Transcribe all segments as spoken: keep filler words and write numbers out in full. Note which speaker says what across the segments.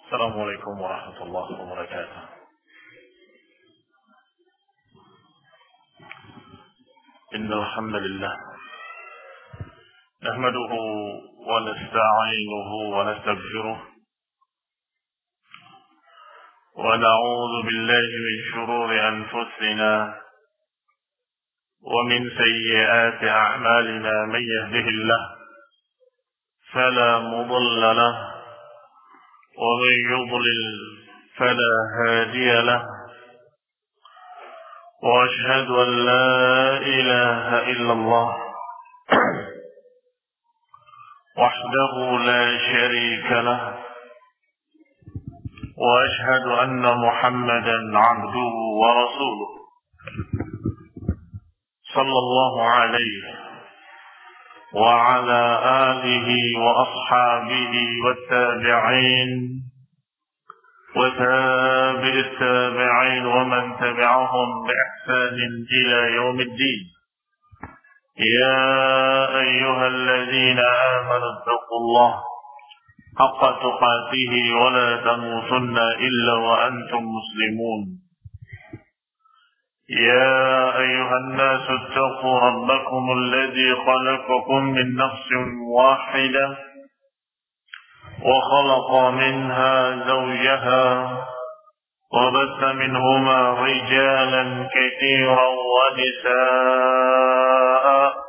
Speaker 1: Assalamualaikum warahmatullahi wabarakatuh. Innal hamdalillah nahmaduhu wa nasta'inuhu wa nastaghfiruh wa na'udzu billahi min shururi anfusina wa min sayyiati a'malina may yahdihillahu fala mudilla lahu ومن يضلل فلا هادي له وأشهد أن لا إله إلا الله وحده لا شريك له وأشهد أن محمدا عبده ورسوله صلى الله عليه وعلى آله وأصحابه والتابعين وتابع التابعين ومن تبعهم بإحسان إلى يوم الدين. يا أيها الذين آمنوا اتقوا الله حق تقاته ولا تموتن إلا وأنتم مسلمون. يا أيها الناس اتقوا ربكم الذي خلقكم من نفس واحدة وخلق منها زوجها وبث منهما رجالا كثيرا ونساء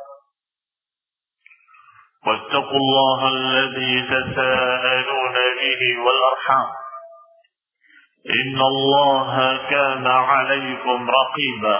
Speaker 1: واتقوا الله الذي تساءلون به والأرحام إن الله كان عليكم رقيبا.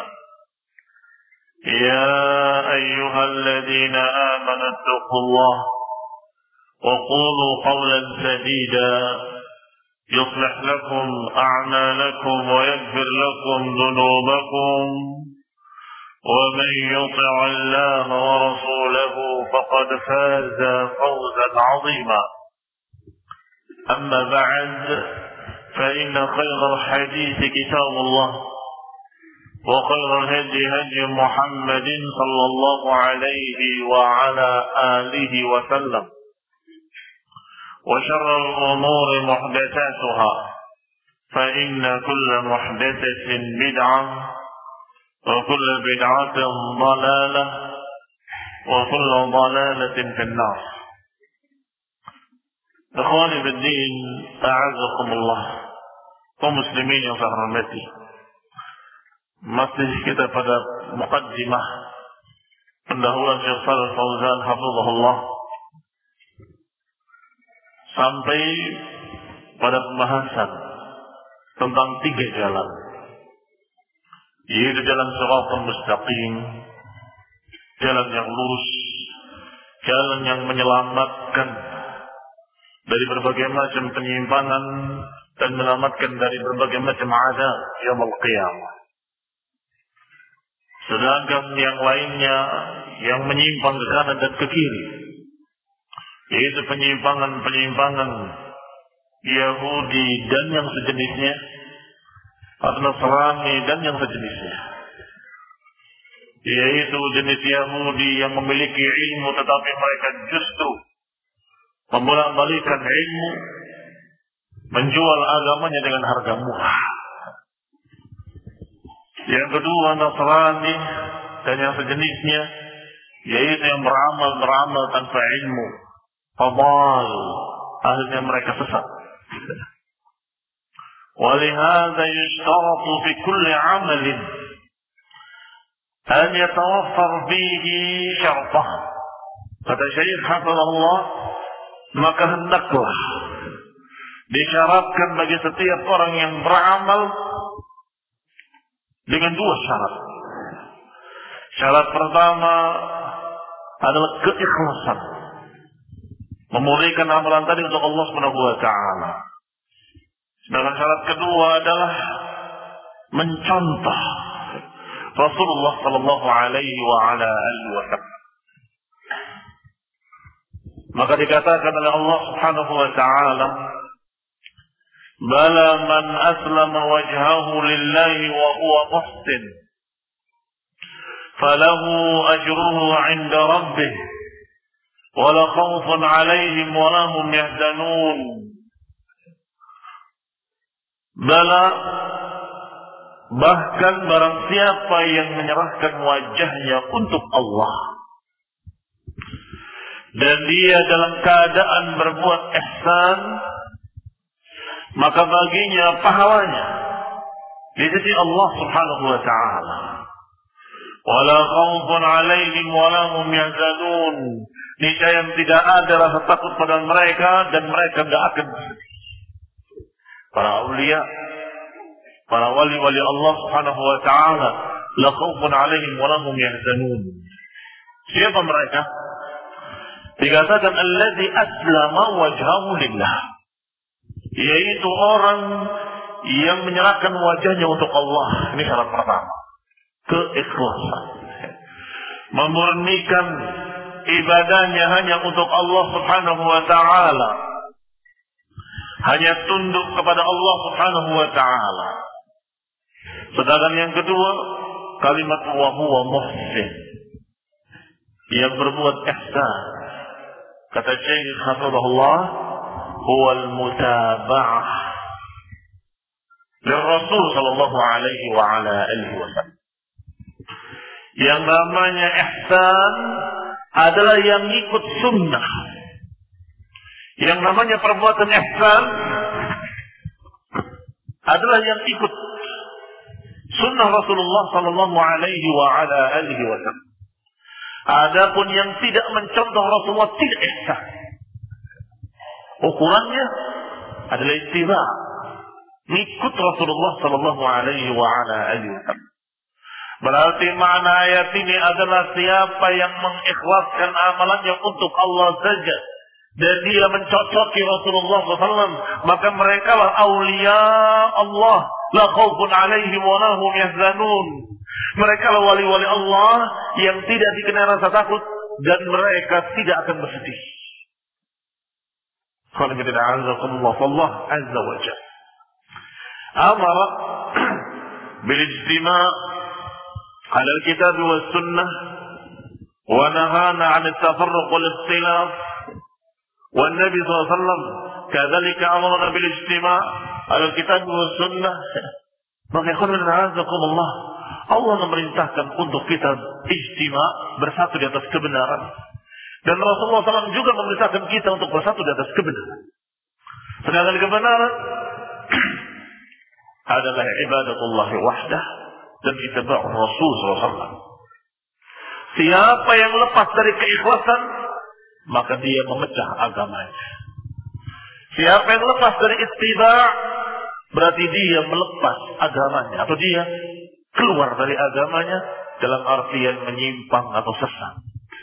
Speaker 1: يا أيها الذين آمنوا اتقوا الله وقولوا قولا سديدا يصلح لكم أعمالكم ويغفر لكم ذنوبكم ومن يطع الله ورسوله فقد فاز فوزا عظيما. أما بعد فإن خير الحديث كتاب الله وخير الهدي هدي محمد صلى الله عليه وعلى آله وسلم وشر الأمور محدثاتها فإن كل محدثة بدعة وكل بدعة ضلالة وكل ضلالة في النار. Ikhwani fiddin, a'azzakumullah, kaum muslimin yang saya hormati. Masih kita pada muqaddimah pendahuluan Syekh Shalih Fauzan hafizahullah sampai pada pembahasan tentang tiga jalan, yaitu jalan shiratal mustaqim, jalan yang lurus, jalan yang menyelamatkan dari berbagai macam penyimpangan dan menyelamatkan dari berbagai macam azab yaumul qiyamah. Sedangkan yang lainnya yang menyimpang ke kanan dan ke kiri, yaitu penyimpangan-penyimpangan Yahudi dan yang sejenisnya, atau Nasrani dan yang sejenisnya, yaitu jenis Yahudi yang memiliki ilmu tetapi mereka justru membolak-balikan ilmu, menjual agamanya dengan harga murah. Yang kedua Nasrani dan yang sejenisnya, yaitu yang beramal-beramal tanpa ilmu, fadal, akhirnya mereka sesat. Walihada yushtaratu fi kulli amalin an yatawaffar fihi syartah. Kata Syekh hafizahullah, maka hendaklah disyaratkan bagi setiap orang yang beramal dengan dua syarat. Syarat pertama adalah keikhlasan, memurnikan amalan tadi untuk Allah Subhanahu wa taala. Sedangkan syarat kedua adalah mencontoh Rasulullah sallallahu alaihi wa ala alihi wasallam. Maka dikatakan oleh Allah Subhanahu wa taala, bala man aslama wajhahu lillahi wa huwa muhsin falahu ajruhu 'inda rabbih wa la khawfun 'alaihim wa la hum yahzanun. Bala, bahkan barang siapa yang menyerahkan wajahnya untuk Allah dan dia dalam keadaan berbuat ihsan, maka baginya pahalanya di sisi Allah Subhanahu wa taala. Wala khaufun 'alaihim wala hum yahzanun. Niscaya tidak ada rasa takut pada mereka dan mereka tidak akan bersedih. Para aulia, para wali-wali Allah Subhanahu wa taala, la khaufun 'alaihim wala hum yahzanun. Siapa mereka? Dikatakan allazi aslama wajhahu lillah, yaitu orang yang menyerahkan wajahnya untuk Allah. Ini syarat pertama, keikhlasan, memurnikan ibadahnya hanya untuk Allah Subhanahu wa taala, hanya tunduk kepada Allah Subhanahu wa taala. Sedangkan yang kedua, kalimat wa huwa muhsin, yang berbuat ihsan. Kata Syekh hafizahullah, huwal mutaba'ah Rasul sallallahu alaihi wa ala alihi wasallam. Yang namanya ihsan adalah yang ikut sunnah. Yang namanya perbuatan ihsan adalah yang ikut sunnah Rasulullah sallallahu alaihi wa ala alihi wasallam. Adapun yang tidak mencontoh Rasulullah tidak ihsan. Ukurannya adalah ittiba', ikut Rasulullah sallallahu alaihi wa ala alihi wasallam. Berarti makna ayat ini adalah siapa yang mengikhlaskan amalannya untuk Allah saja dan dia mencocoki Rasulullah sallallahu alaihi wasallam, maka mereka lah aulia Allah, la khaufun alaihim wa la hum yahzanun. Mereka lah wali-wali Allah yang tidak dikenai rasa takut dan mereka tidak akan bersedih. Qul inna a'udzubillahi Allah azza wa jalla amara bil ijtima' ala al-kitab was sunnah wa nahana 'an at-tafarruq wal ikhtilaf. Wan Nabi sallallahu alaihi wasallam kadzalika amara bil ijtima' ala al-kitab was sunnah. Maka qul inna a'udzubillahi, Allah memerintahkan untuk kita ijtima', bersatu di atas kebenaran. Dan Rasulullah sallallahu alaihi wasallam juga memerintahkan kita untuk bersatu di atas kebenaran. Sedangkan kebenaran adalah ibadatullah wahdah dan ittiba' Rasul sallallahu alaihi wasallam. Siapa yang lepas dari keikhlasan, maka dia memecah agamanya. Siapa yang lepas dari ittiba', berarti dia melepas agamanya atau dia keluar dari agamanya dalam artian menyimpang atau sesat.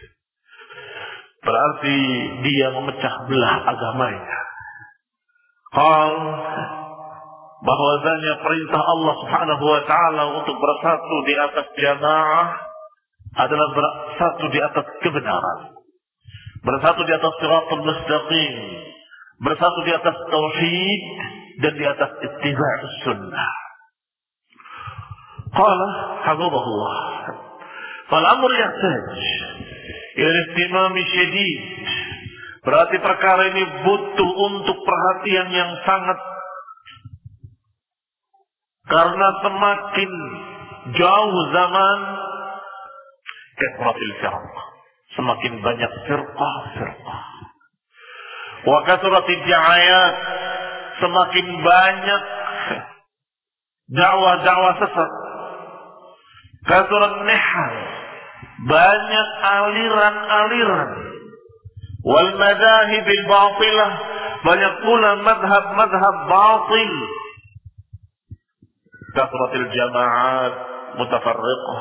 Speaker 1: Berarti dia memecah belah agamanya. Hal bahwasanya perintah Allah Subhanahu wa taala untuk bersatu di atas jamaah adalah bersatu di atas kebenaran, bersatu di atas shiratal mustaqim, bersatu di atas tauhid dan di atas ittiba' sunnah. Qala hafizahullah, fal amr yahtaj ila ihtimam syadid. Berarti perkara ini butuh untuk perhatian yang sangat, karena semakin jauh zaman, kathratil firqah, semakin banyak firqah-firqah. Wa kathratil da'ayat, semakin banyak dakwah-dakwah sesat. Kathrat nihal, banyak aliran-aliran. Wal madhahibil batilah, banyak pula madhab-madhab batil. Kathratil jama'at mutafarriqah.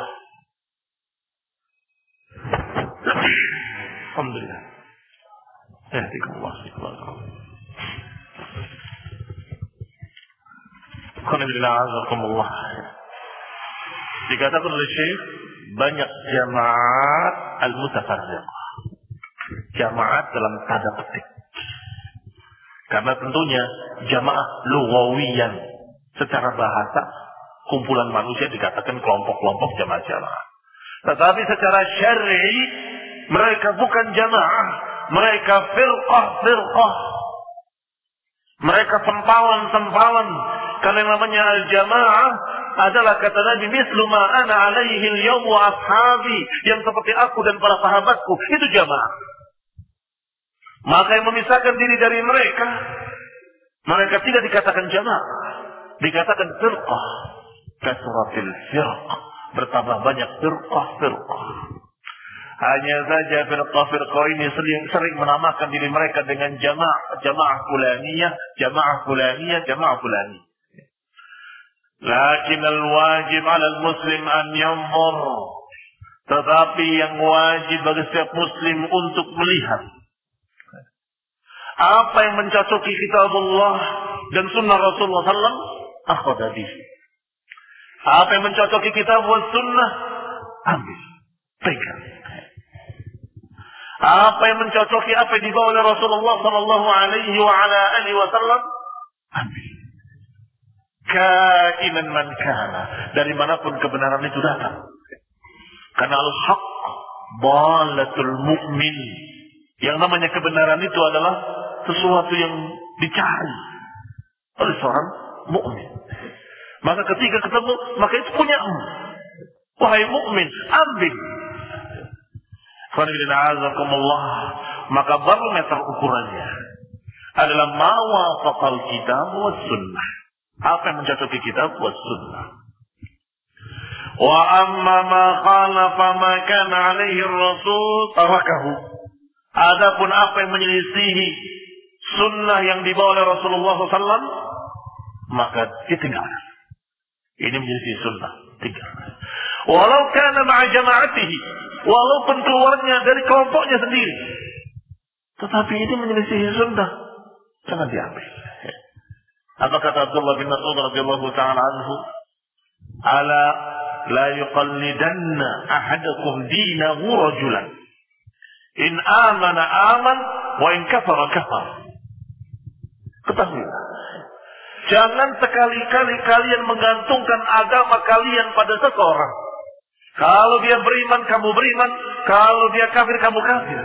Speaker 1: Alhamdulillah. Yahdikumullah. Alhamdulillah, azakumullah. Dikatakan oleh Syekh, banyak jamaat al-mutafarriqah. Jamaat dalam tanda petik. Karena tentunya jamaah lugawiyan, secara bahasa kumpulan manusia dikatakan kelompok-kelompok jamaah-jamaah. Tetapi secara syar'i mereka bukan jamaah, mereka firqah-firqah. Mereka sempalan-sempalan Karena yang namanya al-jamaah adalah kata Nabi, mislu ma ana alaihi al-yawm wa ashabi, yang seperti aku dan para sahabatku, itu jamaah. Maka yang memisahkan diri dari mereka, mereka tidak dikatakan jamaah, dikatakan firqah. Kasratil firq, bertambah banyak firqah-firqah. Hanya saja firqah-firqah ini sering, sering menamakan diri mereka dengan jamaah, jamaah fulaniyah, jamaah fulaniyah, jamaah fulaniyah. Lakin al-wajib 'ala al-muslim an yanzur. Tetapi yang wajib bagi setiap muslim untuk melihat apa yang mencocoki kitabullah dan sunnah Rasulullah sallallahu alaihi wasallam, akhadha bihi. Apa yang mencocoki kitab wa sunnah, ambil, pegang. Apa yang mencocoki apa yang dibawa oleh Rasulullah sallallahu alaihi wa ala alihi wasallam, ambil. Kainan man kana, dari manapun kebenaran itu datang. Karena al-haq dalatul mu'min. Yang namanya kebenaran itu adalah sesuatu yang dicari oleh seorang mukmin. Maka ketika ketemu, maka itu punya. Wahai mukmin, ambil. Maka barometer ukurannya adalah mawafaqal kitab wa sunnah. Apa yang mencocoki kitab wa sunnah. Wa amma ma khalafa ma kana alaihi ar-rasul tarakahu. Adapun apa yang menyelisihi sunnah yang dibawa oleh Rasulullah sallallahu alaihi wasallam, maka ditinggalkan. Ini menjadi sunnah, tinggal. Walau kana ma'a jama'atihi, walaupun keluarnya dari kelompoknya sendiri, tetapi ini menyelisihi sunnah, jangan diambil. Apa kata Abdullah bin Mas'ud radhiyallahu ta'ala anhu? Ala la yuqallidanna ahadakum dinahu rajulan. In amana aman, wa in kafara kafar. Ketahuilah, jangan sekali-kali kalian menggantungkan agama kalian pada seseorang. Kalau dia beriman, kamu beriman. Kalau dia kafir, kamu kafir.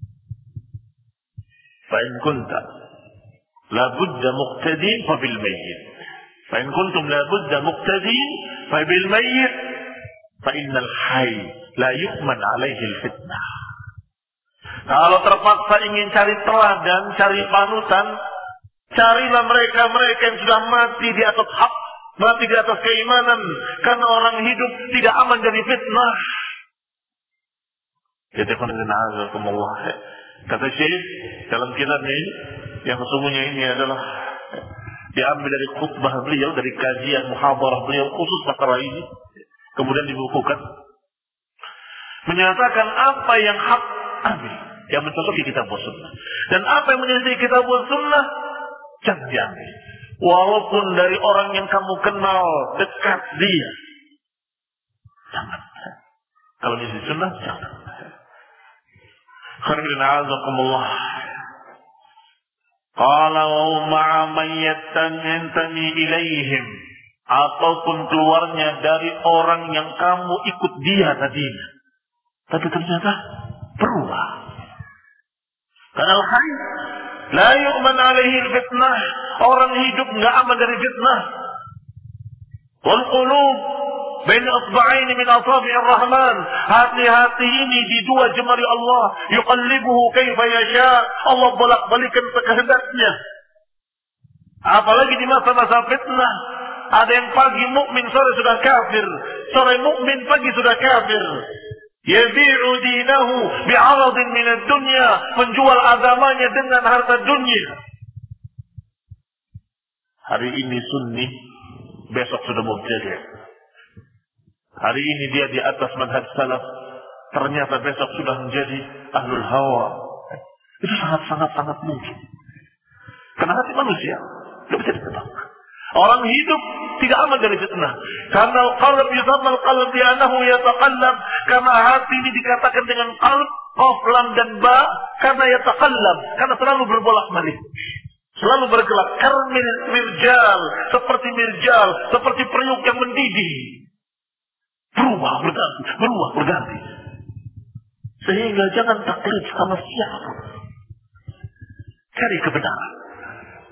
Speaker 1: Fa in kunta la budda muqtadin fa bil mayyit. Fa in kuntum la budda muqtadin fa bil mayyit. Fa innal hayy la yu'man alaihi al fitnah. Kalau terpaksa ingin cari teladan, cari panutan, carilah mereka-mereka yang sudah mati di atas hak, mati di atas keimanan. Karena orang hidup tidak aman dari fitnah. Kata Syekh dalam kitab ini, yang sesungguhnya ini adalah diambil dari khutbah beliau, dari kajian muhadarah beliau khusus perkara ini, kemudian dibukukan, menyatakan apa yang hak ambil, yang mencocoki kitab wa sunnah, dan apa yang menyelisih kitab wa sunnah jangan diambil. Walaupun dari orang yang kamu kenal dekat dia, jangan. Kalau menyelisih sunnah jangan. Alhamdulillah. Qala wa ma'a man yantami ilaihim, ataupun keluarnya dari orang yang kamu ikut dia tadinya, tapi ternyata berubah. Karena al-hayy la yu'man alaihi al-fitnah, orang hidup enggak aman dari fitnah. Wal qulub baina asba'aini min asabi'ir rahman, hati-hati ini di dua jemari Allah, yuqallibuhu kaifa yasha, Allah bolak-balikan sekehendaknya. Apalagi di masa-masa fitnah, ada yang pagi mukmin sore sudah kafir, sore mukmin pagi sudah kafir. Yabi'u dinahu bi'aradin min ad-dunya, menjual agamanya dengan harta dunia. Hari ini sunni, besok sudah mubtadi'. Hari ini dia di atas manhaj salaf, ternyata besok sudah menjadi ahlul hawa. Itu sangat-sangat-sangat mungkin. Karena hati manusia tidak bisa ditebak. Orang hidup tidak aman dari fitnah. Karena qalb yusamma al-qalb bi annahu yataqallab, karena hati ini dikatakan dengan qalb, qaf, lam dan ba, karena yataqallab, karena selalu berbolak-balik, selalu bergelak, karmil mirjal, seperti mirjal, seperti periuk yang mendidih. Berubah, berganti, berubah, berganti. Sehingga jangan taklid sama siapa. Cari kebenaran.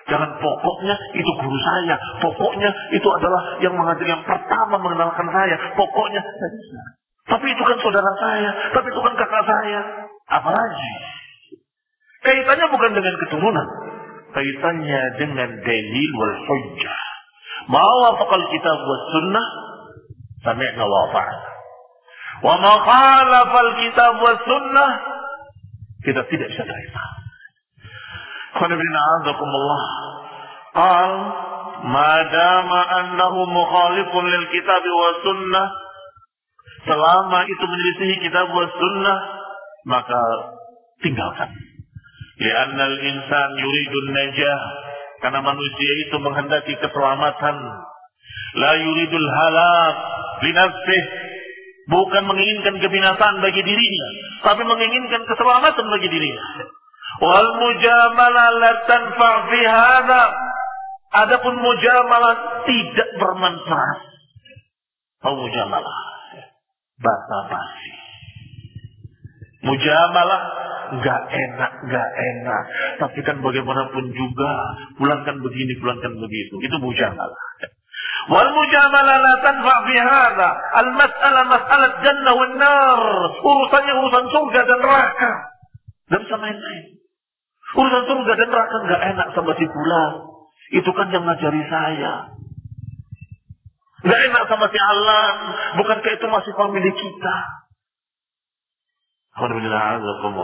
Speaker 1: Jangan pokoknya itu guru saya, pokoknya itu adalah yang mengajar yang pertama mengenalkan saya, pokoknya. Tapi itu kan saudara saya, tapi itu kan kakak saya. Apalagi? Kaitannya bukan dengan keturunan, kaitannya dengan dalil wal hujjah. Ma wafaqal kitab was sunnah, sami'na wa ata'na. Wa ma khalafal kitab was sunnah, kita tidak bisa terima. Qanibina azakumullah. Qal, madama annahu mukhalifun lil kitab was sunnah, selama itu menyelisihi kitab was sunnah, maka tinggalkan. Li'anna al-insan yuridun najah, karena manusia itu menghendaki keselamatan. La yuridul halak li nafsih, bukan menginginkan kebinasaan bagi dirinya, tapi menginginkan keselamatan bagi dirinya. Wal mujamalah la tanfa' fi hadha, adapun mujamalah tidak bermanfaat. Oh, mujamalah basa-basi. Mujamalah enggak enak, enggak enak. Tapi kan bagaimanapun juga, bulankan begini, bulankan begitu. Itu mujamalah. Wal mujamalah la tanfa' fi hadha. Al mas'alah mas'alah jannah wan nar. Urusannya urusan surga dan neraka. Dan sama yang lain. Urusan surga dan neraka enggak enak sama si fulan. Itu kan yang ngajari saya. Enggak enak sama si alam. Bukankah itu masih famili kita? Alhamdulillah,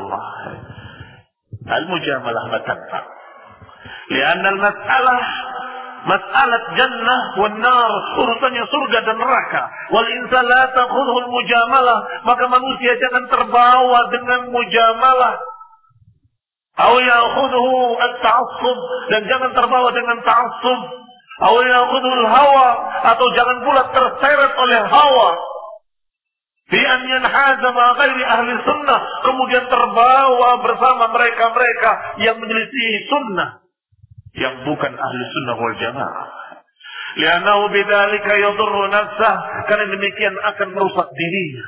Speaker 1: al-mujamalah ma tanfa'. Lianna al-mas'alah mas'alat jannah wan nar, urusannya surga dan neraka. Wal insan la ta'khudhu al-mujamalah, maka manusia jangan terbawa dengan mujamalah. Aw ya'khudhu at-ta'assub, dan jangan terbawa dengan ta'assub. Aw ya'khudhu al-hawa, atau jangan pula terseret oleh hawa. Bi an yanhaza ma ghairi ahli sunnah, kemudian terbawa bersama mereka-mereka yang menyelisih sunnah, yang bukan ahli sunnah wal jamaah. Li'annahu bidzalika yadurru nafsah, karena demikian akan merusak dirinya.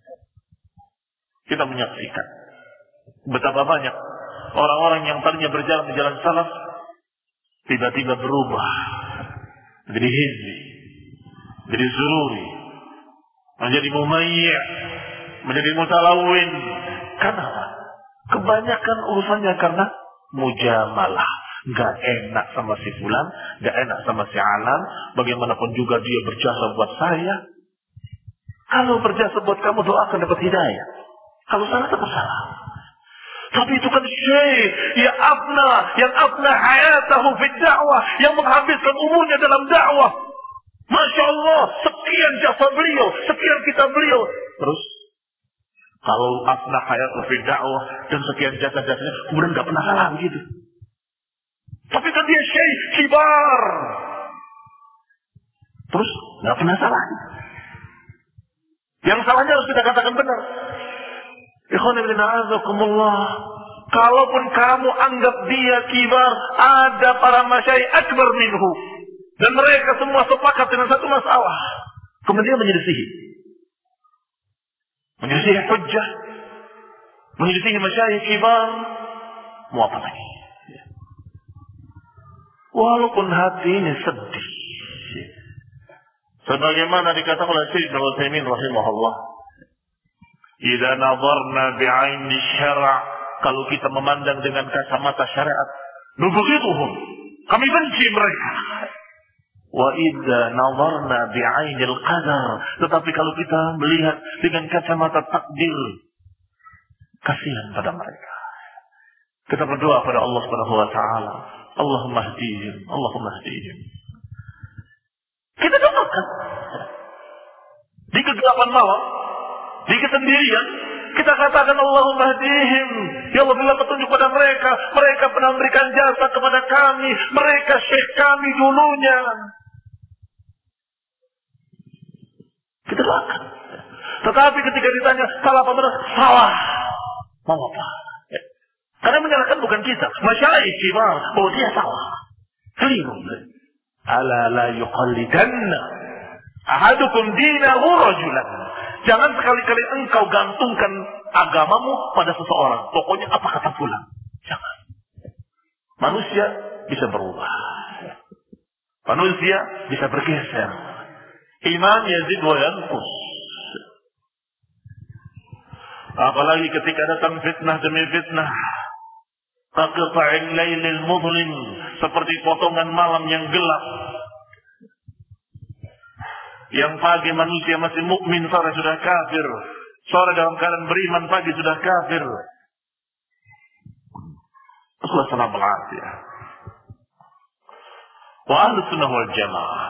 Speaker 1: Kita menyaksikan betapa banyak orang-orang yang tadinya berjalan di jalan salaf tiba-tiba berubah menjadi hizbi, menjadi sururi, menjadi mumayyi', menjadi mutalawwin. Kenapa? Kebanyakan urusannya karena mujamalah. Gak enak sama si fulan, gak enak sama si alam. Bagaimanapun juga dia berjasa buat saya. Kalau berjasa buat kamu, doakan dapat hidayah. Kalau salah, tetap salah. Tapi itu kan syekh ya afna, yang afna hayatahu fid da'wah, yang menghabiskan umurnya dalam dakwah. Masya Allah, sekian jasa beliau, sekian kitab beliau. Terus, kalau afna hayatahu fid da'wah dan sekian jasa-jasanya, kemudian gak pernah salah begitu. Tapi kan dia syekh kibar. Terus, gak pernah salah. Yang salahnya harus kita katakan benar. Ikhwan ibn a'azakumullah, kalaupun kamu anggap dia kibar, ada para masyayikh akbar minhu, dan mereka semua sepakat dengan satu masalah, kemudian menyelisihi menyelisihi hujjah, menyelisihi masyayikh kibar, mau apa lagi? Walaupun hatinya sedih, sebagaimana dikatakan oleh Syekh Ibnu Utsaimin rahimahullah, idza nadharna bi'aini syara', kalau kita memandang dengan kacamata syariat, nubghituhum, kami benci mereka. Wa idza nadharna bi'ainil qadar, tetapi kalau kita melihat dengan kacamata takdir, kasihan pada mereka. Kita berdoa pada Allah Subhanahu wa taala, Allahumma hdihim, Allahumma hdihim. Kita doakan di kegelapan malam, di kesendirian, kita katakan Allahumma hdihim, ya Allah berilah petunjuk pada mereka, mereka pernah memberikan jasa kepada kami, mereka syekh kami dulunya. Kita doakan. Tetapi ketika ditanya salah apa benar, salah. Mau apa? Karena menyalahkan bukan kita, masyayikh kibar, bahwa dia salah. Keliru. Ala la yuqallidanna ahadukum dinahu rajulan. Jangan sekali-kali engkau gantungkan agamamu pada seseorang. Pokoknya apa kata fulan. Jangan. Manusia bisa berubah. Manusia bisa bergeser. Iman yazid wa yanqus. Apalagi ketika datang fitnah demi fitnah. Kaqta'il lailil mudlim, seperti potongan malam yang gelap. Yang pagi manusia masih mukmin, sore sudah kafir. Sore dalam keadaan beriman, pagi sudah kafir. Rasulullah sallallahu alaihi wasallam. Wa ahlus sunnah wal jamaah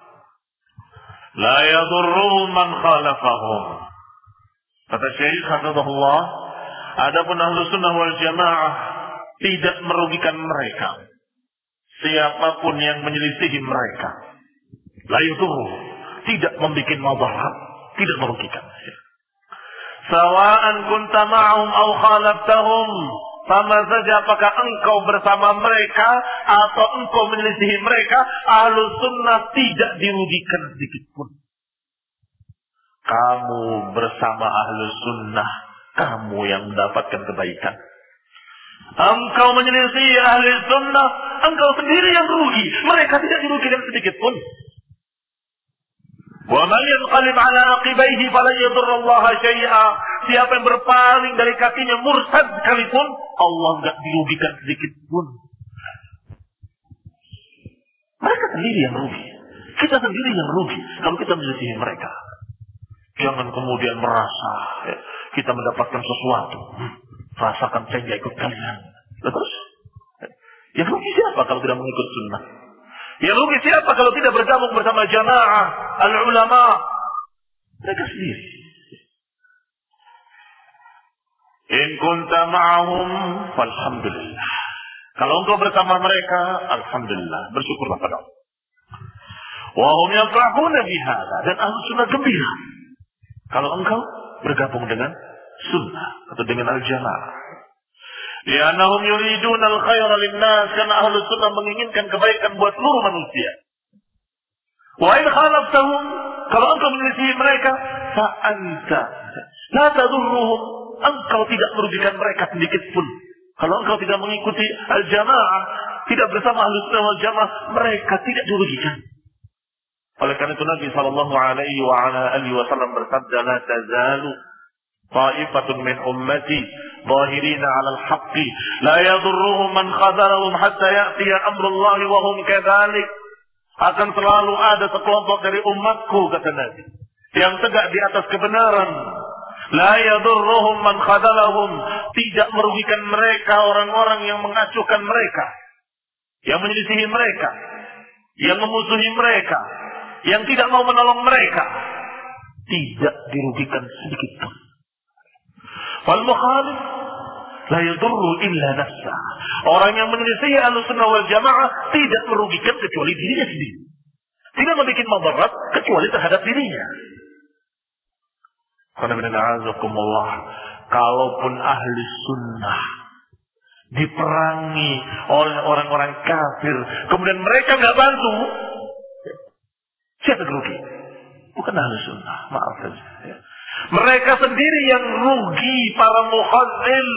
Speaker 1: la yadurruhum man khalafahum. Kata Syekh hafizahullah, adapun ahlus sunnah wal jamaah tidak merugikan mereka siapapun yang menyelisihi mereka. La yadurruhum, tidak membuat madarat, tidak merugikan. Sawa'an kunta ma'hum aw khalaftahum, sama saja apakah engkau bersama mereka atau engkau menyelisihi mereka, ahlus sunnah tidak dirugikan sedikit pun. Kamu bersama ahlus sunnah, kamu yang mendapatkan kebaikan. Engkau menyelisihi ahlus sunnah, engkau sendiri yang rugi. Mereka tidak dirugikan sedikit pun. Wa man yanqalib ala aqibaihi falan yadurrallaha syai'a. Siapa yang berpaling dari kakinya murtad sekalipun, Allah enggak dirugikan sedikit pun. Mereka sendiri yang rugi. Kita sendiri yang rugi kalau kita menyelisihi mereka. Jangan kemudian merasa ya, kita mendapatkan sesuatu. Hmm, rasakan saya tidak ikut kalian. Terus, yang rugi siapa kalau tidak mengikut sunnah? Yang rugi siapa kalau tidak bergabung bersama jamaah al-ulama? Mereka sendiri. In kunta ma'ahum falhamdulillah. Kalau engkau bersama mereka, alhamdulillah, bersyukurlah pada Allah. Wa hum yafrahuna bihadza, dan ahlus sunnah gembira kalau engkau bergabung dengan sunnah atau dengan al-jamaah. Li'annahum yuriduna al-khaira lin-nas, karena ahlus sunnah menginginkan kebaikan buat seluruh manusia. Wa in khalaftahum, kalau engkau menyelisihi mereka, fa anta la tadurruhum, engkau tidak merugikan mereka sedikit pun. Kalau engkau tidak mengikuti al-jamaah, tidak bersama ahlus sunnah wal jamaah, mereka tidak dirugikan. Oleh karena itu Nabi sallallahu alaihi wa ala alihi wasallam bersabda, la tazalu ta'ifatun min ummati zahirina 'ala al-haqqi la yadurruhum man khadharahum hatta ya'tiya amrullahi wa hum kadzalik. Akan selalu ada sekelompok dari umatku, kata Nabi, yang tegak di atas kebenaran. La yadurruhum man khadhalahum, tidak merugikan mereka orang-orang yang mengacuhkan mereka, yang menyelisihi mereka, yang memusuhi mereka, yang tidak mau menolong mereka, tidak dirugikan sedikit pun. Wal mukhalif la yadurru illa nafsa. Orang yang menyelisihi Ahlussunnah wal Jamaah tidak merugikan kecuali dirinya sendiri. Tidak membuat madarat kecuali terhadap dirinya. Kalaupun ahli sunnah diperangi oleh orang-orang kafir, kemudian mereka nggak bantu, siapa rugi? Bukan ahli sunnah, maaf saja. Ya. Mereka sendiri yang rugi, para mukhadzil,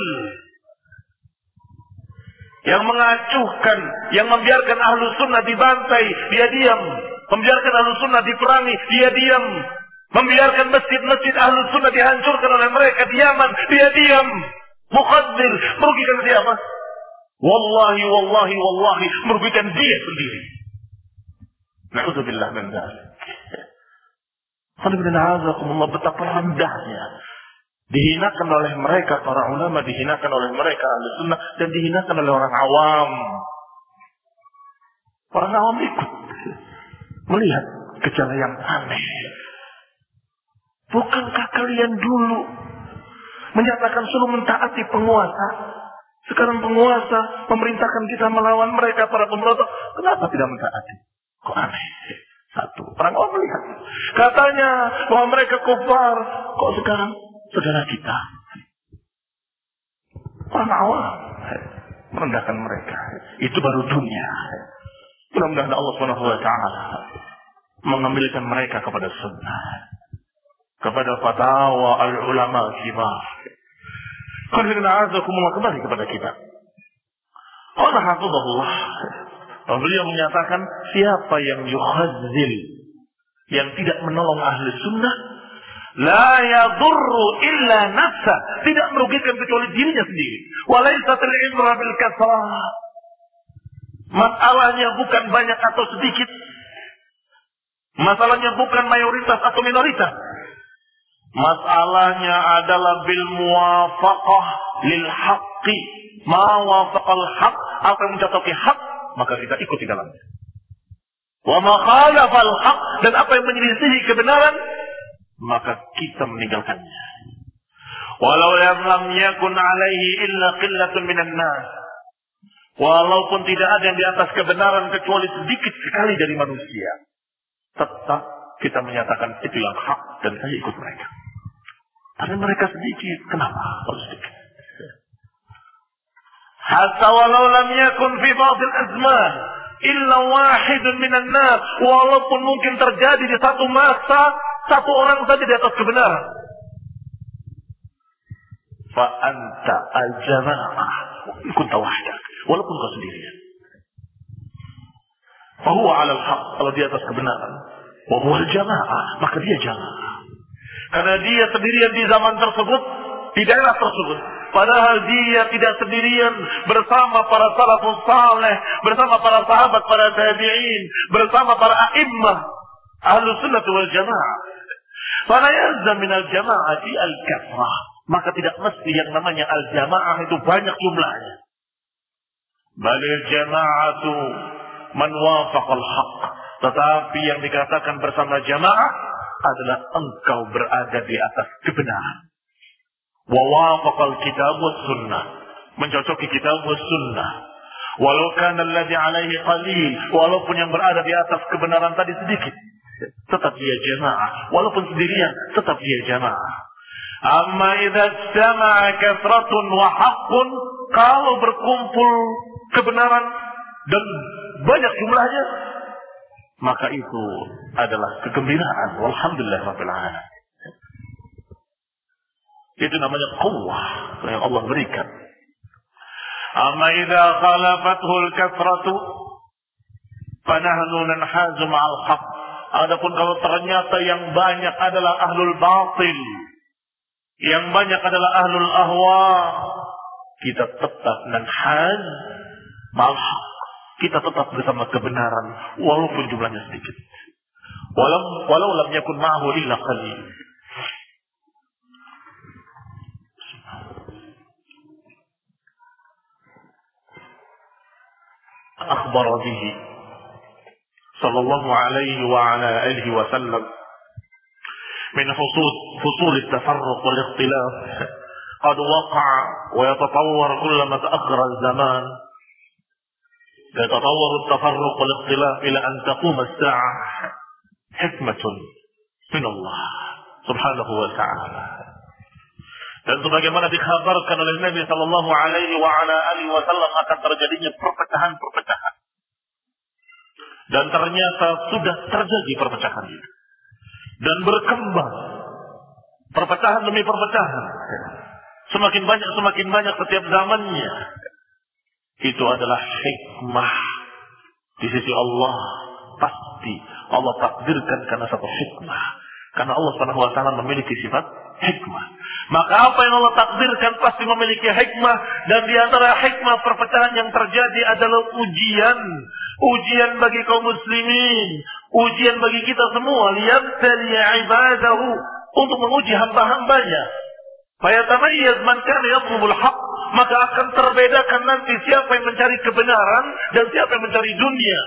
Speaker 1: yang mengacuhkan, yang membiarkan ahli sunnah dibantai, dia diam. Membiarkan ahli sunnah diperangi, dia diam. Membiarkan masjid-masjid ahlus sunnah dihancurkan oleh mereka di Yaman, dia diam. Mukhadzil, merugikan siapa? Wallahi, wallahi, wallahi, merugikan dia sendiri. Na'udzubillah min dzalik. Alhamdulillah, betapa rendahnya dihinakan oleh mereka para ulama, dihinakan oleh mereka ahlus sunnah, dan dihinakan oleh orang awam. Orang awam ikut melihat gejala yang aneh. Bukankah kalian dulu menyatakan suruh mentaati penguasa? Sekarang penguasa memerintahkan kita melawan mereka, para pemberontak. Kenapa tidak mentaati? Kok aneh? Satu, orang awam melihat. Katanya bahwa mereka kufar. Kok sekarang saudara kita? Orang awam merendahkan mereka. Itu baru dunia. Mudah-mudahan Allah subhanahu wa taala mengambilkan mereka kepada sunnah, kepada fatwa al-ulama kibar. Kembali kepada kita. Allah hafizahullah. Beliau menyatakan siapa yang yukhazil, yang tidak menolong ahli sunnah, la yadurru illa nafsa, tidak merugikan kecuali dirinya sendiri. Walaisatul ibra bil kasrah. Masalahnya bukan banyak atau sedikit. Masalahnya bukan mayoritas atau minoritas. Masalahnya adalah bil muwafaqah lil haqqi. Ma wafaqal haqq, apa yang mencocoki hak, maka kita ikut di dalamnya. Wa ma khalafal haqq, dan apa yang menyelisihi kebenaran, maka kita meninggalkannya. Walau lam yakun alaihi illa qillatun minan nas. Walaupun tidak ada yang di atas kebenaran kecuali sedikit sekali dari manusia, tetap kita menyatakan itu yang hak dan saya ikut mereka. Tapi mereka sedikit, kenapa harus sedikit? Hatta walau lam yakun fi ba'dil azman illa wahidun minan nas, walaupun mungkin terjadi di satu masa satu orang saja di atas kebenaran. Fa anta al-jamaah kunta wahdak, walaupun kau sendirian. Fa huwa 'ala al-haq, kalau di atas kebenaran. Wa huwa al-jamaah, maka dia jamaah. Karena dia sendirian di zaman tersebut, di daerah tersebut. Padahal dia tidak sendirian, bersama para salafus saleh, bersama para sahabat, para tabi'in, bersama para a'immah ahlus sunnah wal jamaah. Fala yalzam min al-jama'ati al-kathrah, maka tidak mesti yang namanya al-jamaah itu banyak jumlahnya. Bal al-jama'atu man wafaqal haqq, tetapi yang dikatakan bersama jamaah adalah engkau berada di atas kebenaran. Wa wafaqal kitab was sunnah, mencocoki kitab was sunnah. Walau kana alladhi alaihi qalil, walaupun yang berada di atas kebenaran tadi sedikit, tetap dia jamaah. Walaupun sendirian, tetap dia jamaah. Amma idza ijtama'a kathratun wa haqqun, kalau berkumpul kebenaran dan banyak jumlahnya, maka itu adalah kegembiraan. Walhamdulillah rabbil alamin. Itu namanya quwwah yang Allah berikan. Amma idza khalafathu al-kathratu fa nahnu nanhazu ma'al haqq. Adapun kalau ternyata yang banyak adalah ahlul batil, yang banyak adalah ahlul ahwa, kita tetap nanhaz ma'al haqq. Kita tetap bersama kebenaran walaupun jumlahnya sedikit. Walau walau lam yakun ma'ahu illa qalil. أخبر به صلى الله عليه وعلى آله وسلم من فصول, فصول التفرق والاختلاف قد وقع ويتطور كلما تأخر الزمان. يتطور التفرق والاختلاف إلى أن تقوم الساعة حكمة من الله سبحانه وتعالى. Dan sebagaimana dikhabarkan oleh Nabi Sallallahu Alaihi Wasallam akan terjadinya perpecahan-perpecahan. Dan ternyata sudah terjadi perpecahan itu. Dan berkembang perpecahan demi perpecahan. Semakin banyak, semakin banyak setiap zamannya. Itu adalah hikmah di sisi Allah. Pasti Allah takdirkan karena satu hikmah. Karena Allah Subhanahu Wa Taala memiliki sifat hikmah. Maka apa yang Allah takdirkan pasti memiliki hikmah. Dan di antara hikmah perpecahan yang terjadi adalah ujian. Ujian bagi kaum muslimin. Ujian bagi kita semua. Liyabtali ibadahu. Untuk menguji hamba-hambanya. Fayatamayyaz man kana yatlubul haqq. Maka akan terbedakan nanti siapa yang mencari kebenaran dan siapa yang mencari dunia.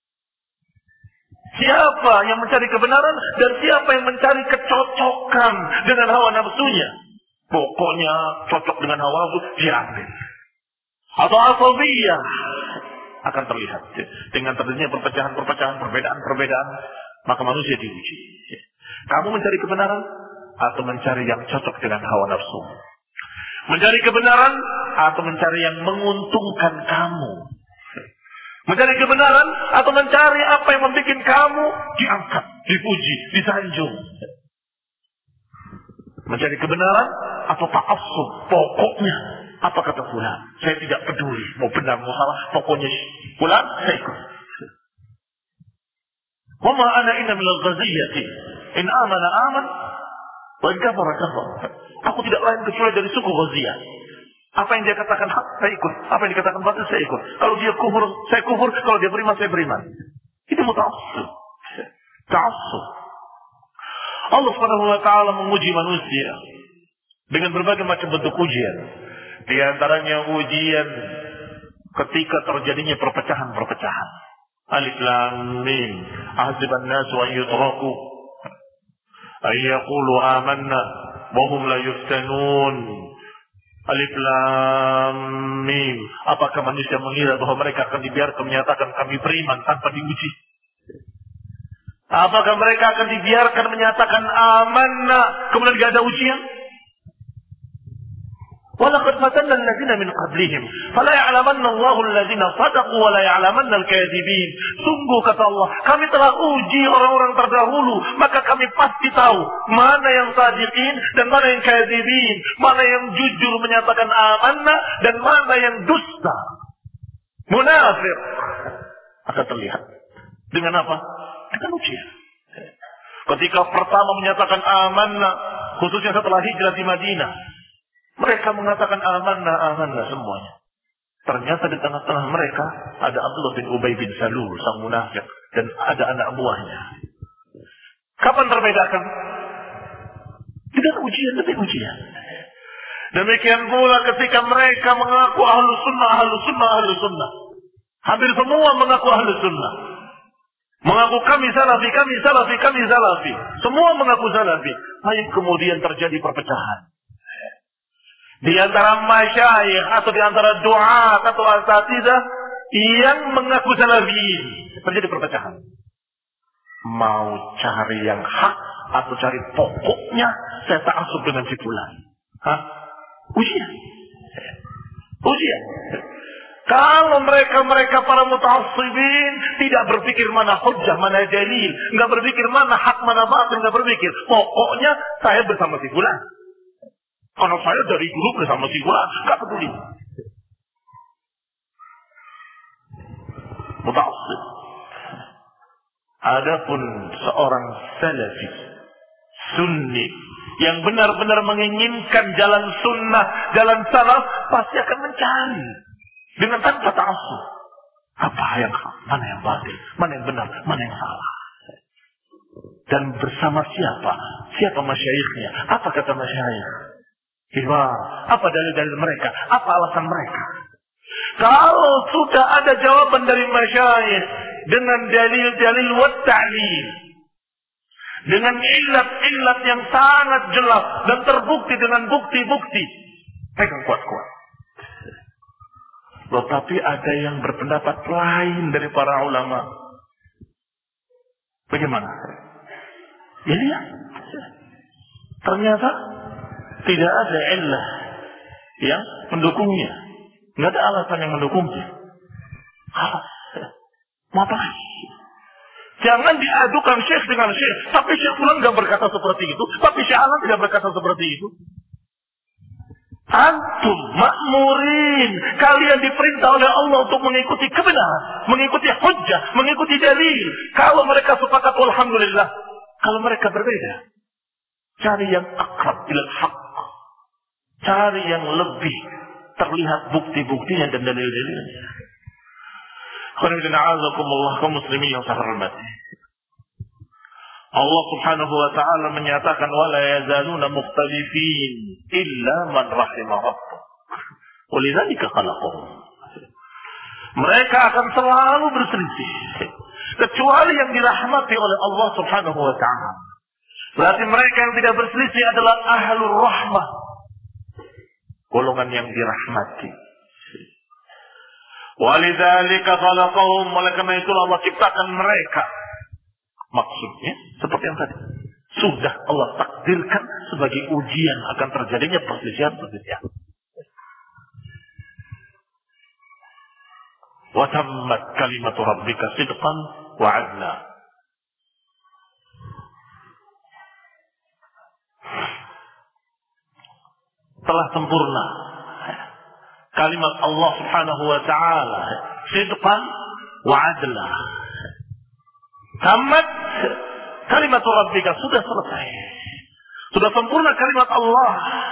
Speaker 1: Siapa yang mencari kebenaran dan siapa yang mencari kecocokan dengan hawa nafsunya. Pokoknya cocok dengan hawa nafsu diambil. Atau asabiyah akan terlihat dengan terjadinya perpecahan-perpecahan, perbedaan-perbedaan, maka manusia diuji. Kamu mencari kebenaran atau mencari yang cocok dengan hawa nafsu? Mencari kebenaran atau mencari yang menguntungkan kamu? Mencari kebenaran atau mencari apa yang membuat kamu diangkat, dipuji, disanjung? Mencari kebenaran atau ta'assub, pokoknya Apa kata fulan? Saya tidak peduli. Mau benar, mau salah. Pokoknya fulan, saya ikut. Wa ma ana inna minal ghaziyyati. In amana aman. Wa in kafara kafar. Aku tidak lain kecuali dari suku Ghaziyah. Apa yang dia katakan hak, saya ikut. Apa yang dikatakan batil, saya ikut. Kalau dia kufur, saya kufur. Kalau dia beriman, saya beriman. Itu muta'assib. Ta'assub. Allah Subhanahu wa taala menguji manusia dengan berbagai macam bentuk ujian. Di antaranya ujian ketika terjadinya perpecahan-perpecahan. Alif Lam Mim. Ahsiban nasu an yutraku ay yaqulu amanna wa hum la yuftanun. Alif Lam Mim. Apakah manusia mengira bahwa mereka akan dibiarkan menyatakan kami beriman tanpa diuji? Apakah mereka akan dibiarkan menyatakan amanna kemudian tidak ada ujian? Walaqad fatanna alladziina min qablihim fala ya'lamanna Allahu alladziina shadaqu wa la ya'lamanna al-kadzibin. Sungguh kata Allah, kami telah uji orang-orang terdahulu, maka kami pasti tahu mana yang shadiqin dan mana yang kadzibin, mana yang jujur menyatakan amanna dan mana yang dusta, munafik. Akan terlihat. Dengan apa? Dengan ujian. Ketika pertama menyatakan amanna, khususnya setelah hijrah di Madinah, mereka mengatakan amanna, amanna semuanya. Ternyata di tengah-tengah mereka ada Abdullah bin Ubay bin Salul, sang munafik, dan ada anak buahnya. Kapan terbedakan? Dengan ujian demi ujian. Demikian pula ketika mereka mengaku ahlus sunnah, ahlus sunnah, ahlus sunnah. Hampir semua mengaku ahlus sunnah. Mengaku kami salafi, kami salafi, kami salafi. Semua mengaku salafi. Lalu kemudian terjadi perpecahan. Di antara masyayikh atau di antara du'at atau asatidzah yang mengaku salafi. Terjadi perpecahan. Mau cari yang hak atau cari pokoknya, saya ta'assub dengan si fulan. Hah? Ujian. Ujian. Kalau mereka-mereka para muta'assibin tidak berpikir mana hujjah, mana dalil, enggak berpikir mana hak, mana batil, enggak berpikir. Pokoknya saya bersama si fulan. Karena saya dari dulu bersama si fulan, enggak peduli. Muta'assib. Adapun seorang salafi, sunni, yang benar-benar menginginkan jalan sunnah, jalan salaf, pasti akan mencari. Dengan tanpa ta'assub. Apa yang hak, mana yang batil, mana yang benar, mana yang salah. Dan bersama siapa? Siapa masyayikhnya? Apa kata masyayikh? Gimana? Apa dalil-dalil mereka? Apa alasan mereka? Kalau sudah ada jawaban dari masyayikh dengan dalil-dalil wa ta'lil, dengan ilat-ilat yang sangat jelas dan terbukti dengan bukti-bukti, pegang kuat-kuat. Tetapi ada yang berpendapat lain dari para ulama. Bagaimana? Ya lihat. Ternyata tidak ada illah yang mendukungnya. Tidak ada alasan yang mendukungnya. Mau apa lagi? Jangan diadukan syekh dengan syekh. Tapi syekh pulang tidak berkata seperti itu. Tapi syekh Allah tidak berkata seperti itu. Antum makmurin, kalian diperintah oleh Allah untuk mengikuti kebenaran, mengikuti hujjah, mengikuti dalil. Kalau mereka sepakat, alhamdulillah. Kalau mereka berbeda, cari yang akrab ila haq, cari yang lebih terlihat bukti-buktinya dan dalil-dalilnya. Khairuddin a'azakumullah kaum muslimin yang saya hormati. Allah Subhanahu wa taala menyatakan wala yazaluna mukhtalifin illa man rahimah rabbuk. Walidzalika khalaqahum. Mereka akan selalu berselisih kecuali yang dirahmati oleh Allah Subhanahu wa taala. Berarti mereka yang tidak berselisih adalah ahlur rahmah. Golongan yang dirahmati. Walidzalika khalaqahum, oleh karena itu Allah ciptakan mereka. Maksudnya seperti yang tadi, sudah Allah takdirkan sebagai ujian akan terjadinya perselisihan-perselisihan. Wa tammat kalimatu rabbika sidqan wa 'adla. Telah sempurna kalimat Allah Subhanahu wa taala, sidqan wa adla. Tamat kalimat rabbika, sudah selesai. Sudah sempurna kalimat Allah.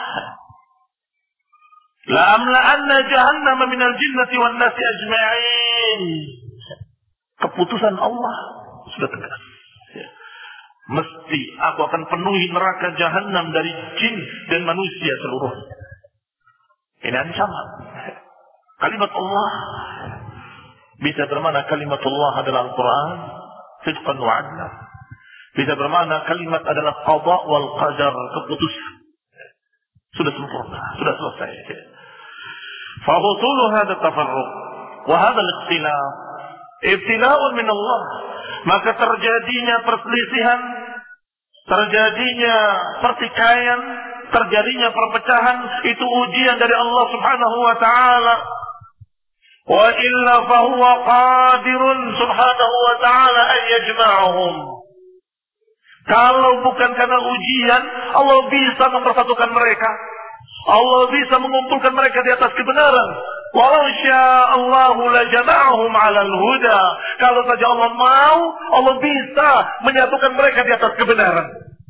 Speaker 1: La amla'anna jahannama minal jinnati wan nasi ajma'in. Keputusan Allah sudah tegas. Mesti aku akan penuhi neraka jahannam dari jin dan manusia seluruhnya. Ini ancaman. Kalimat Allah bisa bermakna kalimat Allah adalah Al-Quran, sidqan wa adla. Bisa bermakna kalimat adalah qada wal qadar, keputusan. Sudah sempurna, sudah selesai. Fa husulu hadha tafarruq wa hadha al-ikhtilaf ibtila'un min Allah. Maka terjadinya perselisihan, terjadinya pertikaian, terjadinya perpecahan, itu ujian dari Allah Subhanahu wa taala. Wa illa fa huwa qadirun Subhanahu wa taala an yajma'ahum. Kalau bukan karena ujian, Allah bisa mempersatukan mereka. Allah bisa mengumpulkan mereka di atas kebenaran. Walau sya'allahu la jama'ahum 'alal huda. Kalau saja Allah mau, Allah bisa menyatukan mereka di atas kebenaran.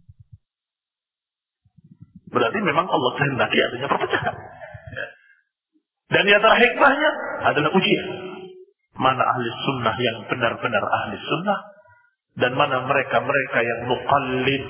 Speaker 1: Berarti memang Allah kehendaki adanya perpecahan. Dan di antara hikmahnya adalah ujian. Mana ahli sunnah yang benar-benar ahli sunnah, dan mana mereka-mereka yang muqallid,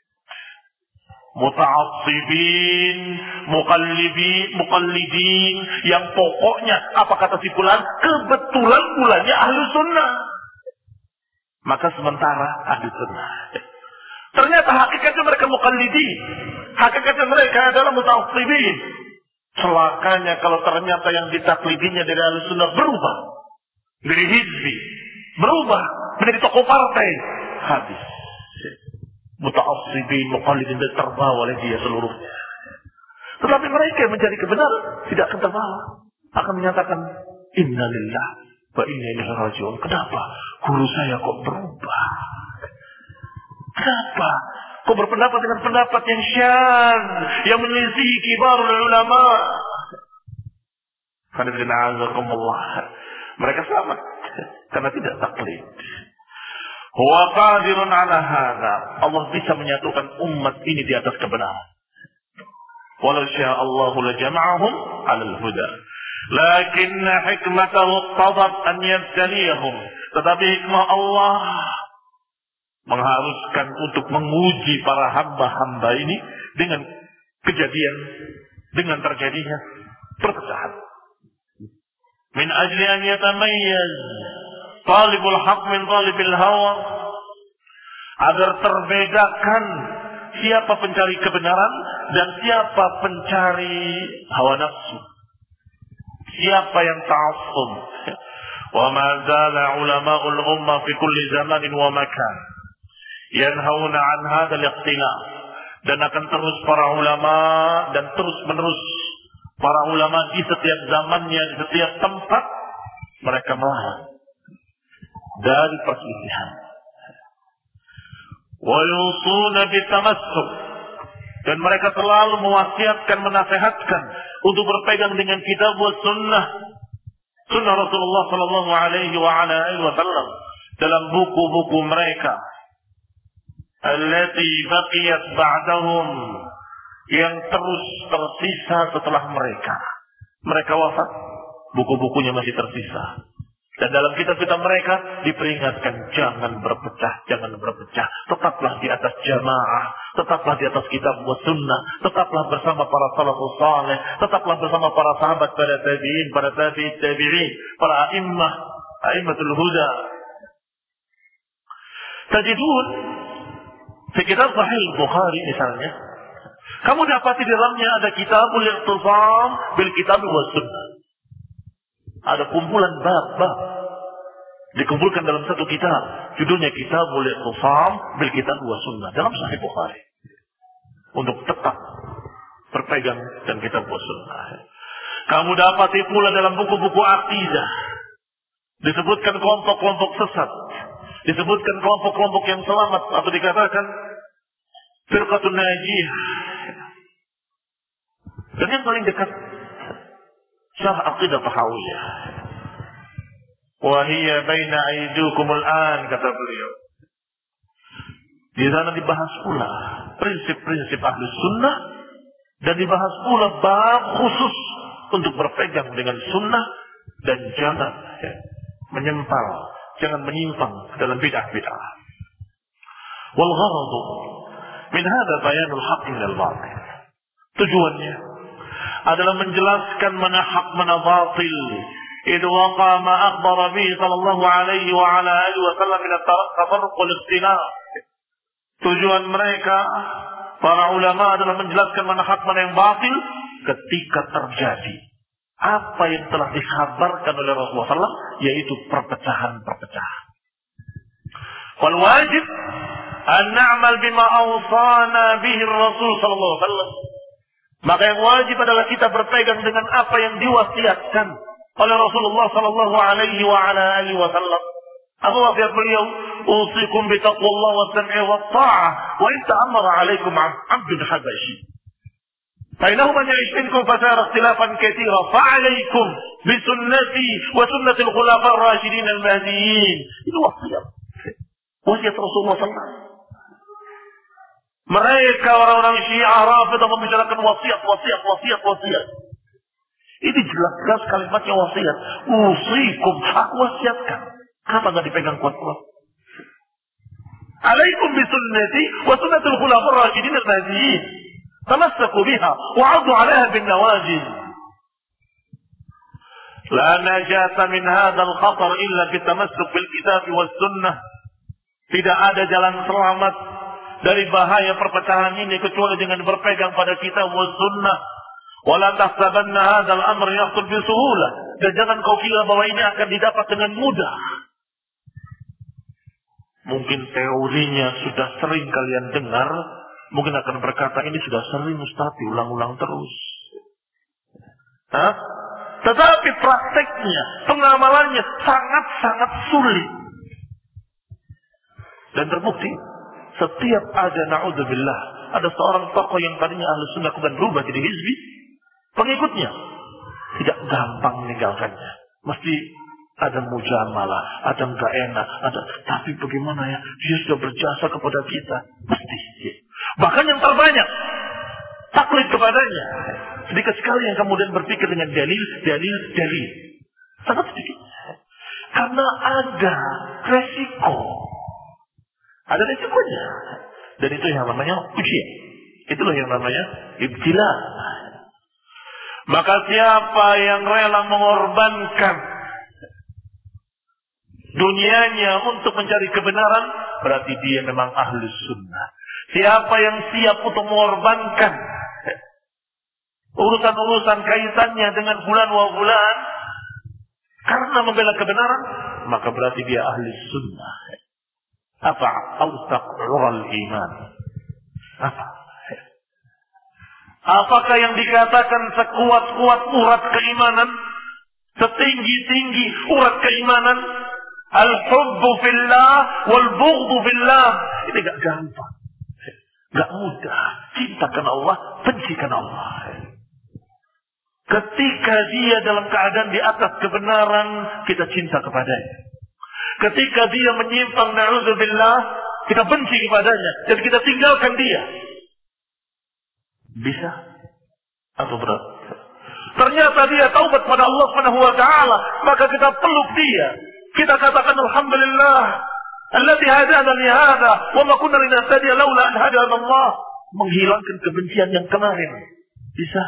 Speaker 1: muta'assibin, muqallibin, muqallidin, yang pokoknya apa kata si fulan, kebetulan fulannya ahli sunnah. Maka sementara ahli sunnah. Ternyata hakikatnya mereka muqallidin. Hakikatnya mereka adalah muta'assibin. Celakanya kalau ternyata yang ditaklidinya dari ahli sunnah berubah. Dari hizbi. Berubah. Menjadi tokoh partai. Habis. Muta'assibin, muqallidin, dan terbawa oleh dia seluruhnya. Tetapi mereka yang mencari kebenaran tidak akan terbawa. Akan menyatakan, inna lillah wa inna ilaihi raji'un. Kenapa? Guru saya kok berubah? Kenapa? Kok berpendapat dengan pendapat yang syadz, yang menyelisihi kibarul ulama? Mereka selamat karena tidak taklid. Huwa qadirun 'ala hadza. Allah bisa menyatukan umat ini di atas kebenaran. Walau sya'allahu la jama'ahum 'alal huda. Lakinna hikmatahu iqtadat an yabtaliyahum. Tetapi hikmah Allah mengharuskan untuk menguji para hamba-hamba ini dengan kejadian, dengan terjadinya perpecahan. Min ajli an yatamayyaz talibul haq min talibil hawa, agar terbedakan siapa pencari kebenaran dan siapa pencari hawa nafsu, siapa yang ta'assub. Wa ma zala ulama'ul ummah fi kulli zamanin wa makan yanhauna an hadzal ikhtilaf, dan akan terus para ulama dan terus menerus para ulama di setiap zamannya, di setiap tempat mereka melarang dari perselisihan. Wa yusuna bitamassuk, dan mereka selalu mewasiatkan, menasihatkan untuk berpegang dengan kitab wa sunnah, sunnah Rasulullah sallallahu alaihi wa ala alihi wasallam, dalam buku-buku mereka allati baqiyat ba'dahum, yang terus tersisa setelah mereka. Mereka wafat, buku-bukunya masih tersisa. Dan dalam kitab-kitab mereka diperingatkan, jangan berpecah, jangan berpecah. Tetaplah di atas jamaah, tetaplah di atas kitab wa sunnah, tetaplah bersama para salafus saleh, tetaplah bersama para sahabat, para tabi'in, para tabi'in, tabi'in, para a'immah, a'immatul huda. Tajidun di kitab Sahih Bukhari misalnya, kamu dapati di dalamnya ada kitabul ikhtisam bil kitab wa sunnah. Ada kumpulan bab-bab dikumpulkan dalam satu kitab, judulnya Kitabul Ikhtisam bil Kitab wa Sunnah, dalam Sahih Bukhari, untuk tetap berpegang dan kitab wa sunnah. Kamu dapati pula dalam buku-buku akidah disebutkan kelompok-kelompok sesat, disebutkan kelompok-kelompok yang selamat, atau dikatakan firqatun najiyah. Dan yang paling dekat Syarh Aqidah Tahawiyah. Wa hiya baina aydikumul an, kata beliau. Di sana dibahas pula prinsip-prinsip Ahlus Sunnah dan dibahas pula bab khusus untuk berpegang dengan sunnah dan jangan ya, menyempal, jangan menyimpang dalam bid'ah-bid'ah. Wal gharadu min hadza bayanul haqq min al-batil. Tujuannya adalah menjelaskan mana hak mana batil. Idh waqa ma akhbara bihi sallallahu alaihi wa ala alihi wa sallam min at-tafarruq wal ikhtilaf. Tujuan mereka para ulama adalah menjelaskan mana hak mana yang batil ketika terjadi apa yang telah dikhabarkan oleh Rasulullah sallallahu alaihi wasallam, yaitu perpecahan-perpecahan. Wal wajib an na'mal bima awsana bihi Rasul sallallahu alaihi wasallam. Maka yang wajib adalah kita berpegang dengan apa yang diwasiatkan oleh Rasulullah sallallahu alaihi wa ala alihi wasallam. Apa wasiat beliau? Usikum bitaqwallah wa sam'i wa ta'ah wa in ta'ammara 'alaikum 'abdun habashi. Fainahu man ya'ish minkum fasara ikhtilafan katsira fa'alaikum bisunnati wa sunnati al-khulafa ar-rasyidin al-mahdiyyin. Itu wasiat. Wasiat Rasulullah sallallahu alaihi wasallam. Mereka orang-orang Syiah Rafidah membicarakan wasiat, wasiat, wasiat, wasiat. Ini jelas-jelas kalimatnya wasiat. Usikum, aku wasiatkan. Kenapa enggak dipegang kuat-kuat? Alaikum bisunnati wa sunnatul khulafa ar-rasyidin al-mahdiyyin. Tamassaku biha wa 'addu 'alayha bin nawajid. La najata min hadha al-khatar illa bitamassuk bil kitab was sunnah. Tidak ada jalan selamat dari bahaya perpecahan ini kecuali dengan berpegang pada kitab was sunnah. Wala tahsabanna hadha al-amr yahsul bi suhulah. Dan jangan kau kira bahwa ini akan didapat dengan mudah. Mungkin teorinya sudah sering kalian dengar, mungkin akan berkata ini sudah sering Ustaz diulang-ulang terus. Hah? Tetapi prakteknya, pengamalannya sangat-sangat sulit. Dan terbukti setiap ada na'udzubillah, ada seorang tokoh yang tadinya ahli sunnah kemudian berubah jadi hizbi, pengikutnya tidak gampang meninggalkannya. Mesti ada mujamalah, ada enggak enak, ada tapi bagaimana ya, dia sudah berjasa kepada kita, mesti. Bahkan yang terbanyak taklid kepadanya. Sedikit sekali yang kemudian berpikir dengan dalil, dalil, dalil. Sangat sedikit. Karena ada resiko. Ada resikonya. Dan itu yang namanya ujian. Itulah yang namanya ibtila. Maka siapa yang rela mengorbankan dunianya untuk mencari kebenaran, berarti dia memang ahli sunnah. Siapa yang siap untuk mengorbankan urusan-urusan kaitannya dengan bulan wa bulan karena membela kebenaran, maka berarti dia ahli sunnah. Apa? Al-taqrul iman. Apa? Apakah yang dikatakan sekuat-kuat urat keimanan, setinggi-tinggi urat keimanan, al-hubbu fillah wal-bughdu fillah? Ini gak gampang, gak mudah. Cinta karena Allah, benci karena Allah. Ketika dia dalam keadaan di atas kebenaran, kita cinta kepadanya. Ketika dia menyimpang, na'udzubillah, kita benci kepadanya dan kita tinggalkan dia. Bisa atau berat? Ternyata dia taubat pada Allah Subhanahu wa taala, maka kita peluk dia. Kita katakan alhamdulillah alladzi hadana li hadza wa ma kunna linahtadiya laula an hadana Allah. Menghilangkan kebencian yang kemarin. Bisa.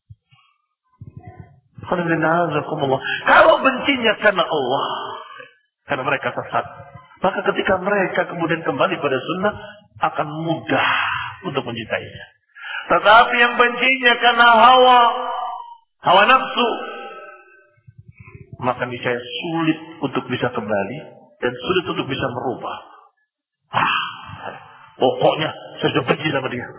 Speaker 1: Kalau bencinya karena Allah, karena mereka sesat, maka ketika mereka kemudian kembali pada sunnah, akan mudah untuk mencintainya. Tetapi yang bencinya karena hawa, hawa nafsu, maka niscaya sulit untuk bisa kembali dan sulit untuk bisa merubah. Ah, pokoknya saya sudah benci sama dia.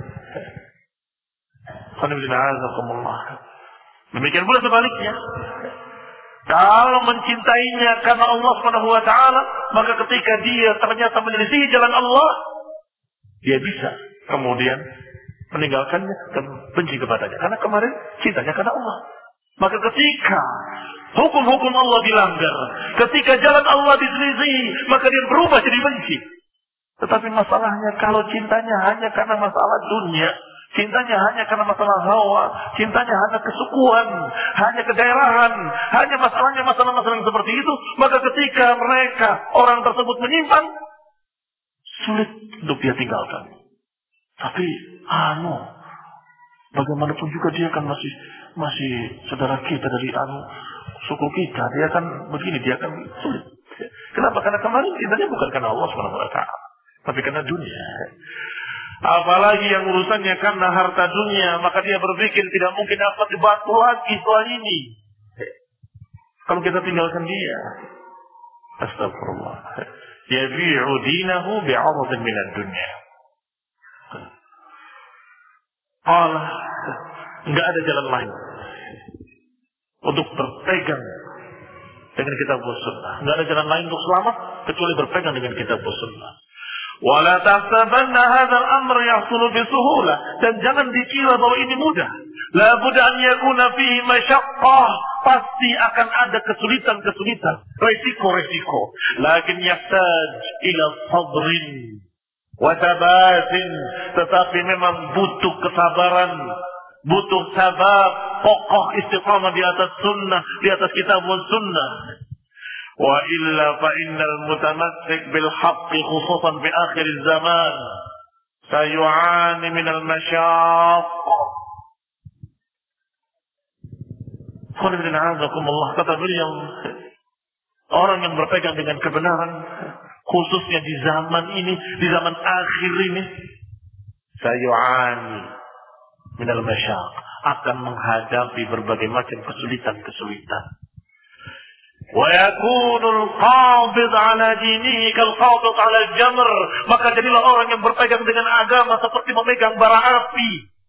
Speaker 1: Demikian pula sebaliknya. Kalau mencintainya karena Allah Subhanahu wa taala, maka ketika dia ternyata menyelisih jalan Allah, dia bisa kemudian meninggalkannya dan benci kepadanya. Karena kemarin cintanya karena Allah. Maka ketika hukum-hukum Allah dilanggar, ketika jalan Allah diselisihi, maka dia berubah jadi benci. Tetapi masalahnya kalau cintanya hanya karena masalah dunia, cintanya hanya karena masalah hawa, cintanya hanya kesukuan, hanya kedaerahan, hanya masalahnya masalah-masalah yang seperti itu, maka ketika mereka, orang tersebut menyimpang, sulit untuk dia tinggalkan. Tapi, anu, bagaimanapun juga dia kan masih masih saudara kita dari anu suku kita, dia kan begini, dia kan sulit. Kenapa? Karena kemarin cintanya bukan karena Allah subhanahu wa taala, tapi karena dunia. Apalagi yang urusannya karena harta dunia, maka dia berpikir tidak mungkin dapat dibantu lagi setelah ini. Kalau kita tinggalkan dia, astagfirullah, yabi'u dinahu bi'aradin minad dunya. Allah, enggak ada jalan lain untuk berpegang dengan kitab sunnah. Enggak ada jalan lain untuk selamat kecuali berpegang dengan kitab sunnah. Wala tahsabanna hadzal amr yahsulu bisuhulah, dan jangan dikira bahwa ini mudah. La budda an yakuna fihi masyaqqah, pasti akan ada kesulitan-kesulitan, resiko-resiko. Lakin yahtaj ila sabrin wa thabatin, tetapi memang butuh kesabaran, butuh sabar, kokoh istiqamah di atas sunnah, di atas kitab dan sunnah. Wa illa fa innal mutamassik bil haqqi khususan fi akhir zaman sayu'ani min al masyaqq. Qul kata beliau, orang yang berpegang dengan kebenaran, khususnya di zaman ini, di zaman akhir ini, sayu'ani min al masyaqq, akan menghadapi berbagai macam kesulitan-kesulitan. Wa yakunul qabid ala dinihi kal qabid ala al-jamr, maka jadilah orang yang berpegang dengan agama seperti memegang bara api.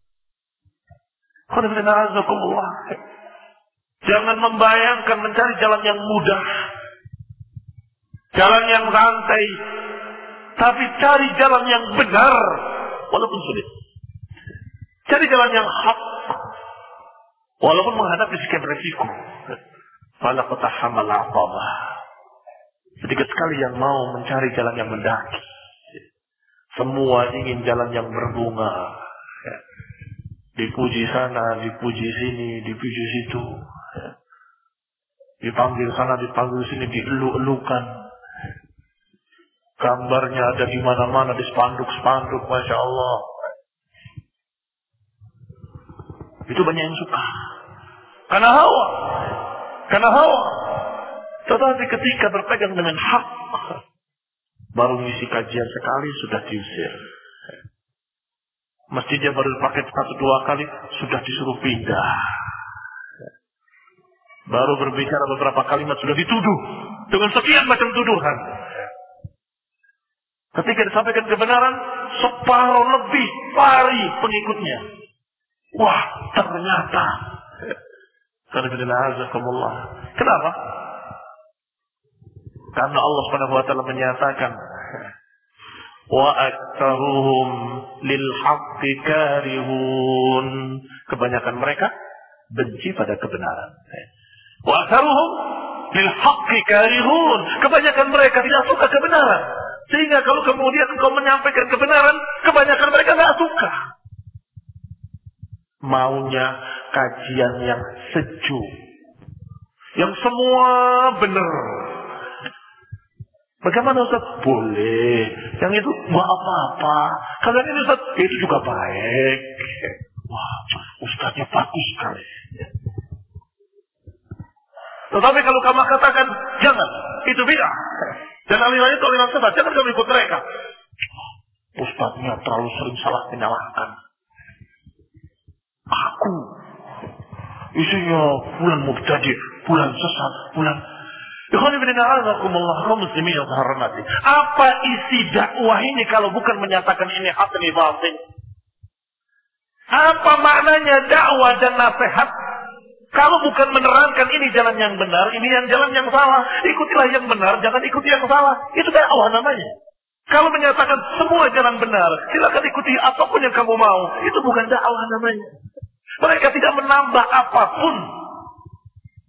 Speaker 1: Jangan membayangkan mencari jalan yang mudah, jalan yang santai, tapi cari jalan yang benar walaupun sulit. Cari jalan yang hak walaupun menghadapi sekian resiko. Fala qatahamal aqabah. Sedikit sekali yang mau mencari jalan yang mendaki. Semua ingin jalan yang berbunga. Dipuji sana, dipuji sini, dipuji situ. Dipanggil sana, dipanggil sini, dielu-elukan. Gambarnya ada di mana-mana, di spanduk-spanduk, Masya Allah. Itu banyak yang suka. Karena hawa. Karena hawa. Tetapi ketika berpegang dengan hak, baru ngisi kajian sekali sudah diusir. Masjidnya baru dipakai satu dua kali sudah disuruh pindah. Baru berbicara beberapa kalimat sudah dituduh dengan sekian macam tuduhan. Ketika disampaikan kebenaran, separuh lebih pari pengikutnya. Wah, ternyata. Kenapa? Karena Allah Subhanahu wa taala menyatakan, wa aktsaruhum lil haqqi karihun, kebanyakan mereka benci pada kebenaran. Wa aktsaruhum lil haqqi karihun, kebanyakan mereka tidak suka kebenaran. Sehingga kalau kemudian engkau menyampaikan kebenaran, kebanyakan mereka tidak suka. Maunya kajian yang sejuk, yang semua benar. Bagaimana Ustaz? Boleh. Yang itu nggak apa-apa. Kalian ini Ustaz, itu juga baik. Wah, Ustaznya bagus sekali. Tetapi kalau kamu katakan jangan, itu bid'ah. Dan aliran itu aliran sesat, jangan kamu ikut mereka. Ustaznya terlalu sering salah menyalahkan. Aku isinya bulan mubtadi, bulan sesat, bulan. Ikhwan fillah a'azakumullah, kaum muslimin yang terhormati. Apa isi dakwah ini kalau bukan menyatakan ini hak ini batil? Apa maknanya dakwah dan nasihat kalau bukan menerangkan ini jalan yang benar, ini yang jalan yang salah, ikutilah yang benar, jangan ikuti yang salah. Itu dakwah namanya. Kalau menyatakan semua jalan benar, silakan ikuti apapun yang kamu mau, itu bukan dakwah namanya. Mereka tidak menambah apapun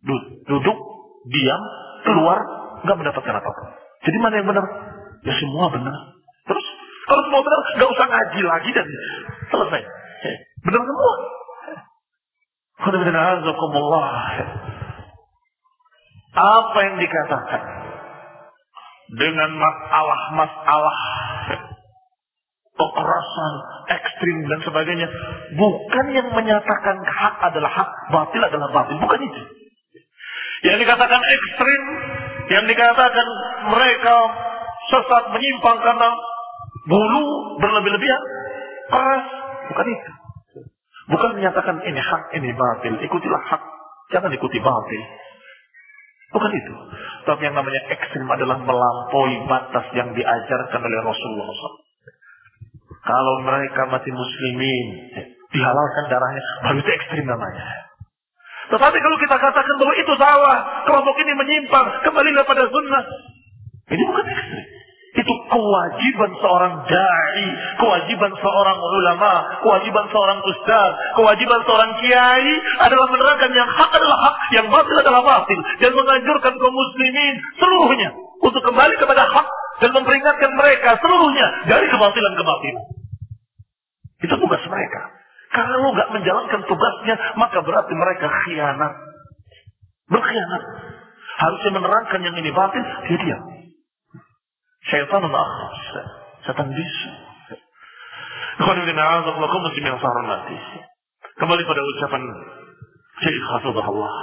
Speaker 1: Duduk, diam, keluar, nggak mendapatkan apa-apa. Jadi mana yang benar? Ya semua benar. Terus kalau semua benar, nggak usah ngaji lagi dan selesai. Benar semua. Apa yang dikatakan dengan masalah-masalah kekerasan, ekstrim dan sebagainya, bukan yang menyatakan hak adalah hak, batil adalah batil, bukan itu. Yang dikatakan ekstrim, yang dikatakan mereka sesat menyimpang karena bulu berlebih-lebihan, keras, bukan itu. Bukan menyatakan ini hak, ini batil, ikutilah hak, jangan ikuti batil. Bukan itu. Tapi yang namanya ekstrim adalah melampaui batas yang diajarkan oleh Rasulullah shallallahu alaihi wasallam. Kalau mereka masih muslimin, dihalalkan darahnya, baru itu ekstrim namanya. Tetapi kalau kita katakan bahwa itu salah, kelompok ini menyimpang, kembalilah pada sunnah, ini bukan ekstrim. Itu kewajiban seorang da'i, kewajiban seorang ulama, kewajiban seorang ustaz, kewajiban seorang kiai adalah menerangkan yang hak adalah hak, yang batil adalah batil, dan menganjurkan kaum muslimin seluruhnya untuk kembali kepada hak dan memperingatkan mereka seluruhnya dari kebatilan-kebatilan. Itu tugas mereka. Karena lo gak menjalankan tugasnya, maka berarti mereka khianat. Berkhianat. Harusnya menerangkan yang ini batil, dia diam. Syaitan al-akhras. Setan bisu. Kembali pada ucapan Syekh Hafizahullah.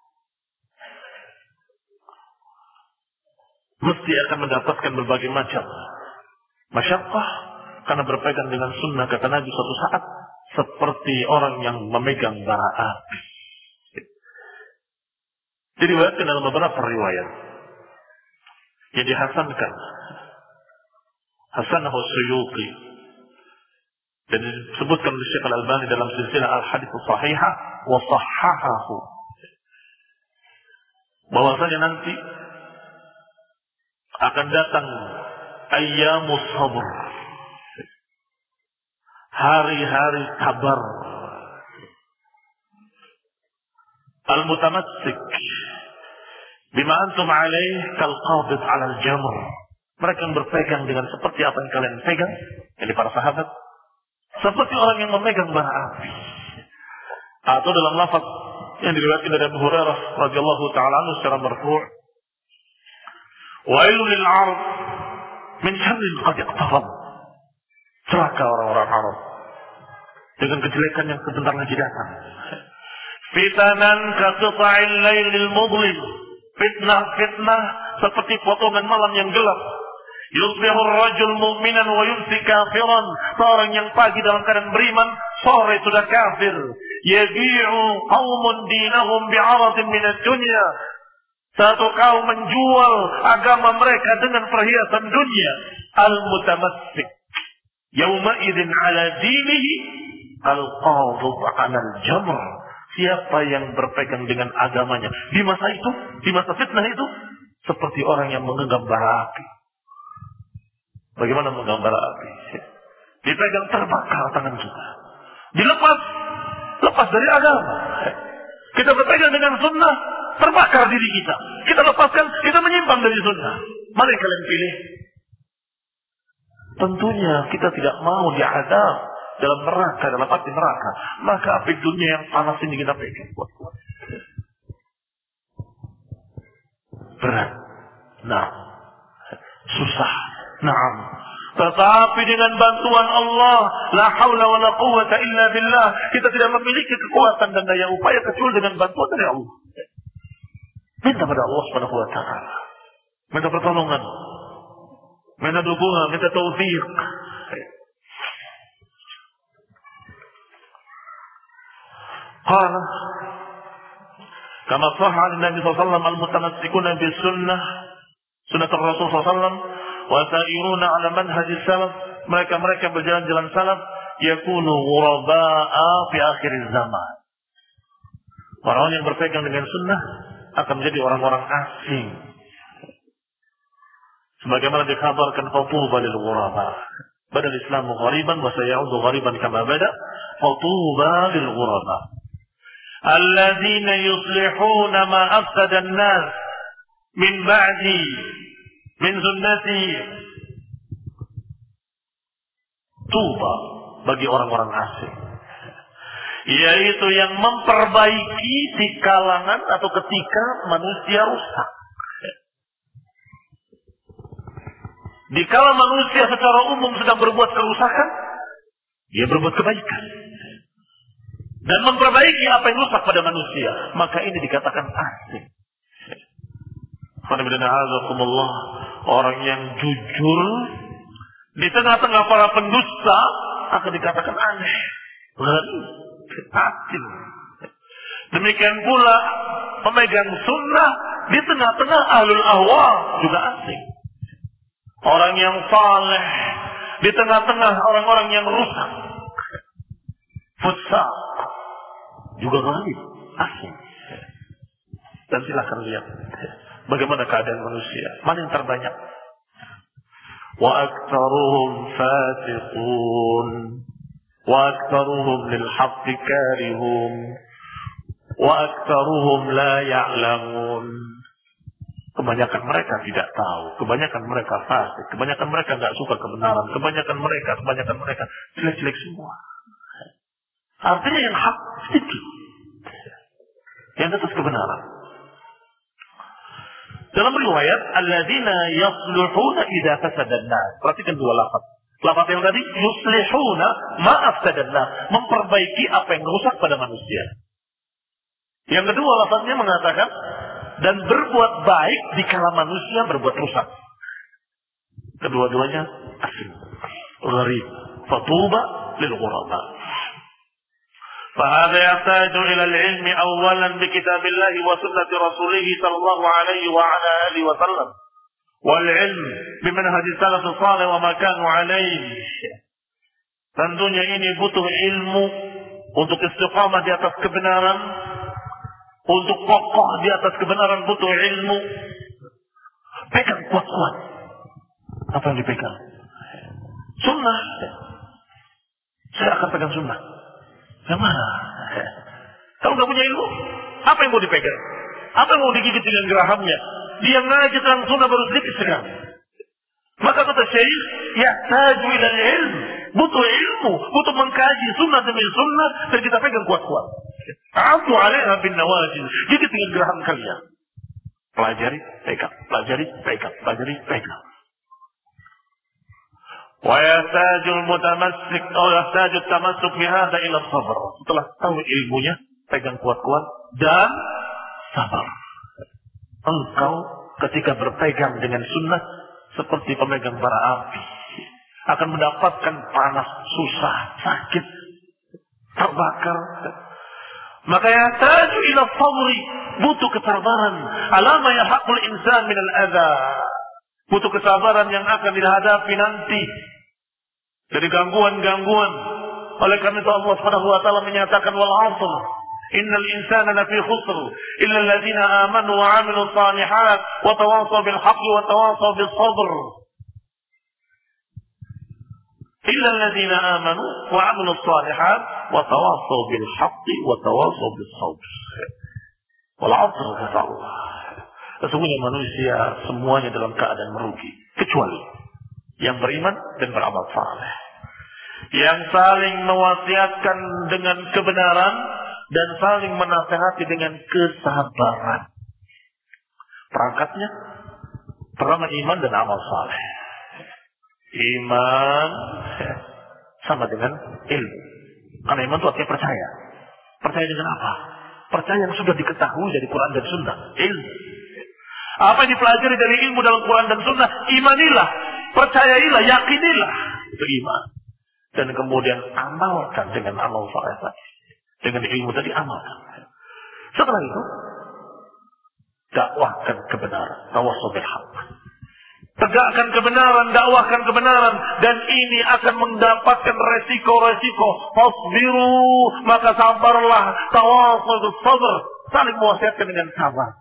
Speaker 1: Mesti akan mendapatkan berbagai macam masyaqqah karena berpegang dengan sunnah, kata Nabi suatu saat seperti orang yang memegang bara api. Diriwayatkan dalam beberapa riwayat yang dihasankan Hasanahu Suyuti dan disebutkan oleh Syekh Al-Albani dalam silsilah Al-Hadits Shahihah wa Sahhahahu, bahwasanya nanti akan datang ayyamus sabr, hari-hari sabar, al-mutamassik bima antum alaih kal-qabid 'ala al-jamr. Mereka yang berpegang dengan seperti apa yang kalian pegang, jadi para sahabat, seperti orang yang memegang bara api. Atau dalam lafaz yang diriwayatkan dari Abu Hurairah radhiyallahu ta'ala anhu secara marfu', wailul lil 'arab min syarrin qad iqtarab. Celaka orang-orang Arab dengan kejelekan yang sebentar lagi datang. Fitanan ka qita'il lailil mudlim. Fitnah-fitnah seperti potongan malam yang gelap. Yusbihu ar-rajul mu'minan wa yumsi kafiran. Seorang yang pagi dalam keadaan beriman, sore sudah kafir. Yabi'u qaumun dinahum bi'aradin min ad-dunya. Satu kaum menjual agama mereka dengan perhiasan dunia. Al-mutamassik yawma idzin 'ala dinihi al-qadhib 'ala al-jamr. Siapa yang berpegang dengan agamanya di masa itu, di masa fitnah itu, seperti orang yang menggenggam bara api. Bagaimana menggenggam bara api? Dipegang terbakar tangan kita. Dilepas, lepas dari agama. Kita berpegang dengan sunnah, terbakar diri kita. Kita lepaskan, kita menyimpang dari sunnah. Mana yang kalian pilih? Tentunya kita tidak mau diadab dalam neraka, dalam api neraka. Maka api dunia yang panas ini kita pegang. Berat. Nah. Susah. Naam. Tetapi dengan bantuan Allah, la haula wa la quwwata illa billah, kita tidak memiliki kekuatan dan daya upaya kecuali dengan bantuan dari Allah. Minta pada Allah Subhanahu wa taala. Minta pertolongan. Minta dukungan, minta taufik. قال كما صح عن النبي صلى الله عليه وسلم المتمسكون بالسنة سنة الرسول صلى الله عليه وسلم وسائرون على منهج السلف, mereka-mereka berjalan jalan salaf, yakunu ghuraba'a fi akhir zaman. Orang yang berpegang dengan sunnah akan menjadi orang-orang asing. Sebagaimana dikabarkan fatuba lil ghuraba. Badal Islamu ghariban wa sayaudu ghariban kama bada. Fatuba lil ghuraba. alladzina yuslihuna ma afsada an-nas min ba'di min sunnati. Tuba bagi orang-orang asing, yaitu yang memperbaiki di kalangan atau ketika manusia rusak. Di kala manusia secara umum sedang berbuat kerusakan, dia berbuat kebaikan dan memperbaiki apa yang rusak pada manusia, maka ini dikatakan asing. Orang yang jujur di tengah-tengah para pendusta akan dikatakan aneh, asing. Demikian pula pemegang sunnah di tengah-tengah ahlul ahwa juga asing. Orang yang saleh di tengah-tengah orang-orang yang rusak, fusaq, juga ghalib, asing. Dan silakan lihat bagaimana keadaan manusia. Mana yang terbanyak? Wa aktsaruhum fasiqun wa aktsaruhum lil haqqi karihun wa aktsaruhum la ya'lamun. Kebanyakan mereka tidak tahu, kebanyakan mereka fasik, kebanyakan mereka enggak suka kebenaran, kebanyakan mereka, kebanyakan mereka jelek-jelek semua. Artinya yang hak sedikit, yang atas kebenaran. Dalam riwayat, alladzina yusluhuna idza fasada an-nas. Perhatikan dua lafaz. Lafaz yang tadi yuslihuna ma afsada an-nas, memperbaiki apa yang rusak pada manusia. Yang kedua lafaznya mengatakan dan berbuat baik di kala manusia berbuat rusak. Kedua-duanya asing, gharib. Fatuba lil ghuraba. فهذا يحتاج إلى العلم أولا بكتاب الله وسنة رسوله صلى الله عليه وعلى آله وسلم والعلم بمنهج السلف الصالح وما كانوا عليه. Tentunya ini butuh ilmu untuk istiqamah di atas kebenaran, untuk kokoh di atas kebenaran butuh ilmu. Pegang kuat-kuat. Apa yang dipegang? Sunnah. Saya akan pegang sunnah. Yang mana? Kalau nggak punya ilmu, apa yang mau dipegang? Apa yang mau digigit dengan gerahamnya? Dia ngaji tentang sunnah baru sedikit sekarang. Maka kata Syekh, ya taju ila ilm, butuh ilmu, butuh mengkaji sunnah demi sunnah dan kita pegang kuat-kuat. A'udzu 'alaiha bin nawajil, gigit dengan geraham kalian. Pelajari, pegang, pelajari, pegang, pelajari, pegang. وَيَحْتَاجُ الْمُتَمَسِّكُ أَوْ يَحْتَاجُ التَّمَسُّكُ بِهَذَا إِلَى الصَّبْرِ. Setelah tahu ilmunya, pegang kuat-kuat dan sabar. Engkau ketika berpegang dengan sunnah seperti pemegang bara api, akan mendapatkan panas, susah, sakit, terbakar. Maka yahtaju ila sabri, butuh kesabaran. Alama yahaqul insan min al-adha. Butuh kesabaran yang akan dihadapi nanti dari gangguan-gangguan. Oleh karena itu Allah Subhanahu wa taala menyatakan wal 'asr innal insana lafi khusr illa alladziina aamanu wa 'amilus shalihat wa tawassaw bil haqqi wa tawassaw bis sabr. Illa alladziina aamanu wa 'amilus shalihat wa tawassaw bil haqqi wa tawassaw bis sabr. Wal 'asr kata Allah. Sesungguhnya manusia semuanya dalam keadaan merugi, kecuali yang beriman dan beramal saleh, yang saling mewasiatkan dengan kebenaran dan saling menasihati dengan kesabaran. Perangkatnya pertama iman dan amal saleh. Iman sama dengan ilmu, karena iman itu artinya percaya. Percaya dengan apa? Percaya yang sudah diketahui dari Quran dan Sunnah, ilmu. Apa yang dipelajari dari ilmu dalam Quran dan Sunnah, imanilah, percayailah, yakinilah. Itu iman. Dan kemudian amalkan dengan amal saleh tadi. Dengan ilmu tadi amalkan. Setelah itu, dakwahkan kebenaran. Tawassaw bil haqq. Tegakkan kebenaran, dakwahkan kebenaran. Dan ini akan mendapatkan resiko-resiko. Fasbiru, maka sabarlah. Tawassaw bil sabr. Saling mewasiatkan dengan sabar.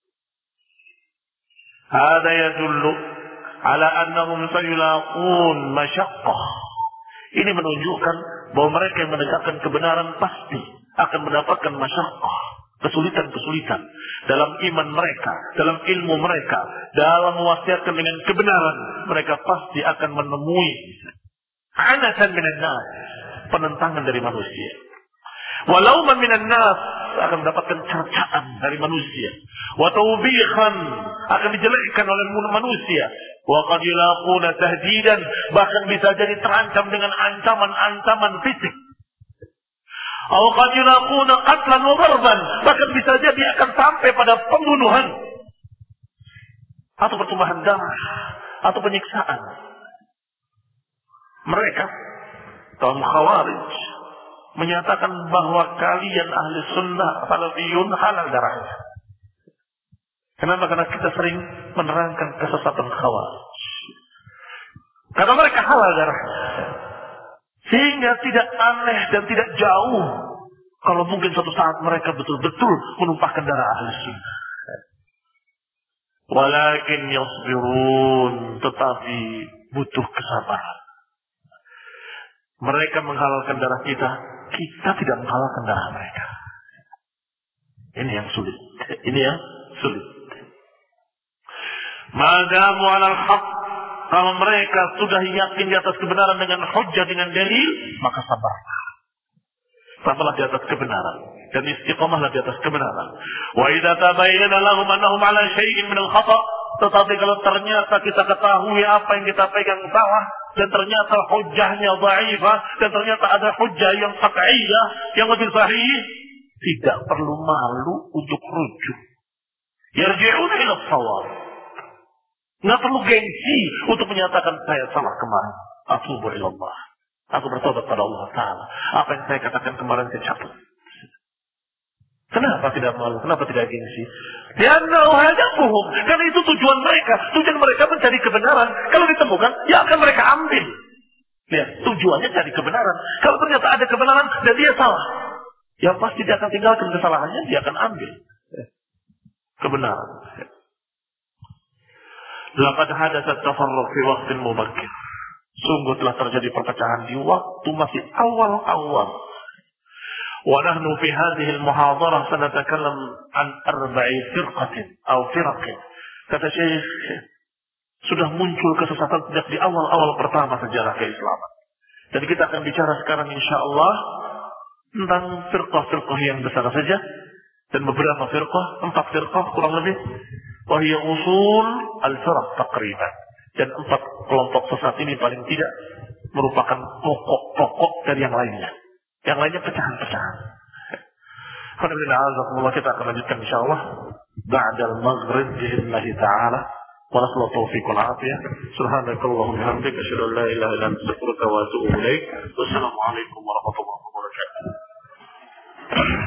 Speaker 1: Hada yadullu ala annahum sayulaqun masyaqqah. Ini menunjukkan bahwa mereka yang menegakkan kebenaran pasti akan mendapatkan masyaqqah, kesulitan-kesulitan dalam iman mereka, dalam ilmu mereka, dalam mewasiatkan dengan kebenaran, mereka pasti akan menemui anatan minan nas, penentangan dari manusia. Walau man minan nas, akan mendapatkan cercaan dari manusia. Wa tawbihan, akan dijelekkan oleh manusia. Wa qad yulaquna tahdidan, bahkan bisa jadi terancam dengan ancaman-ancaman fisik. Aw qad yulaquna qatlan wa darban, bahkan bisa jadi akan sampai pada pembunuhan atau pertumpahan darah atau penyiksaan. Mereka kaum Khawarij menyatakan bahwa kalian ahli sunnah salafiyun halal darahnya. Kenapa? Karena kita sering menerangkan kesesatan Khawarij. Kata mereka halal darahnya. Sehingga tidak aneh dan tidak jauh kalau mungkin suatu saat mereka betul-betul menumpahkan darah ahli sunnah. Walakin yasbirun, tetapi butuh kesabaran. Mereka menghalalkan darah kita, kita tidak menghalalkan darah mereka. Ini yang sulit. Ini yang sulit. Madamu alal haq, kalau mereka sudah yakin di atas kebenaran dengan hujjah, dengan dalil, maka sabarlah. Sabarlah di atas kebenaran dan istiqamahlah di atas kebenaran. Wa idza tabayyana lahum annahum ala syai'in min al-khata', tetapi kalau ternyata kita ketahui apa yang kita pegang salah dan ternyata hujjahnya dhaifah dan ternyata ada hujjah yang qat'iyyah yang lebih sahih, tidak perlu malu untuk rujuk. Yarji'una ila shawab. Nggak perlu gengsi untuk menyatakan saya salah kemarin. Atubu ilallah. Aku bertobat pada Allah Ta'ala. Apa yang saya katakan kemarin saya cabut. Kenapa tidak malu? Kenapa tidak gengsi? Li'annahu hadafuhum. Karena itu tujuan mereka. Tujuan mereka mencari kebenaran. Kalau ditemukan, ya akan mereka ambil. Lihat, tujuannya cari kebenaran. Kalau ternyata ada kebenaran dan dia salah, ya pasti dia akan tinggalkan kesalahannya, dia akan ambil kebenaran. Laqad hadatsa tafarruq fi waqtin mubakkir. Sungguh telah terjadi perpecahan di waktu masih awal-awal. Wa nahnu fi hadhihi al-muhadarah sanatakallam an arba'i firqatin aw firaqin. Kata Syekh, sudah muncul kesesatan sejak di awal-awal pertama sejarah keislaman. Dan kita akan bicara sekarang insyaallah tentang firqah-firqah yang besar saja dan beberapa firqah, empat firqah kurang lebih. Wahia usul al-firaq taqriban. Dan empat kelompok sesat ini paling tidak merupakan pokok-pokok dari yang lainnya. Yang lainnya pecahan-pecahan. Alhamdulillah, kita akan lanjutkan insyaallah ba'dal maghrib bi'idznillah ta'ala. Wa nasallu taufiq wal afiyah. Subhanakallahumma wa bihamdika asyhadu an la ilaha illa anta astaghfiruka wa atubu ilaik. Wassalamu alaikum warahmatullahi wabarakatuh.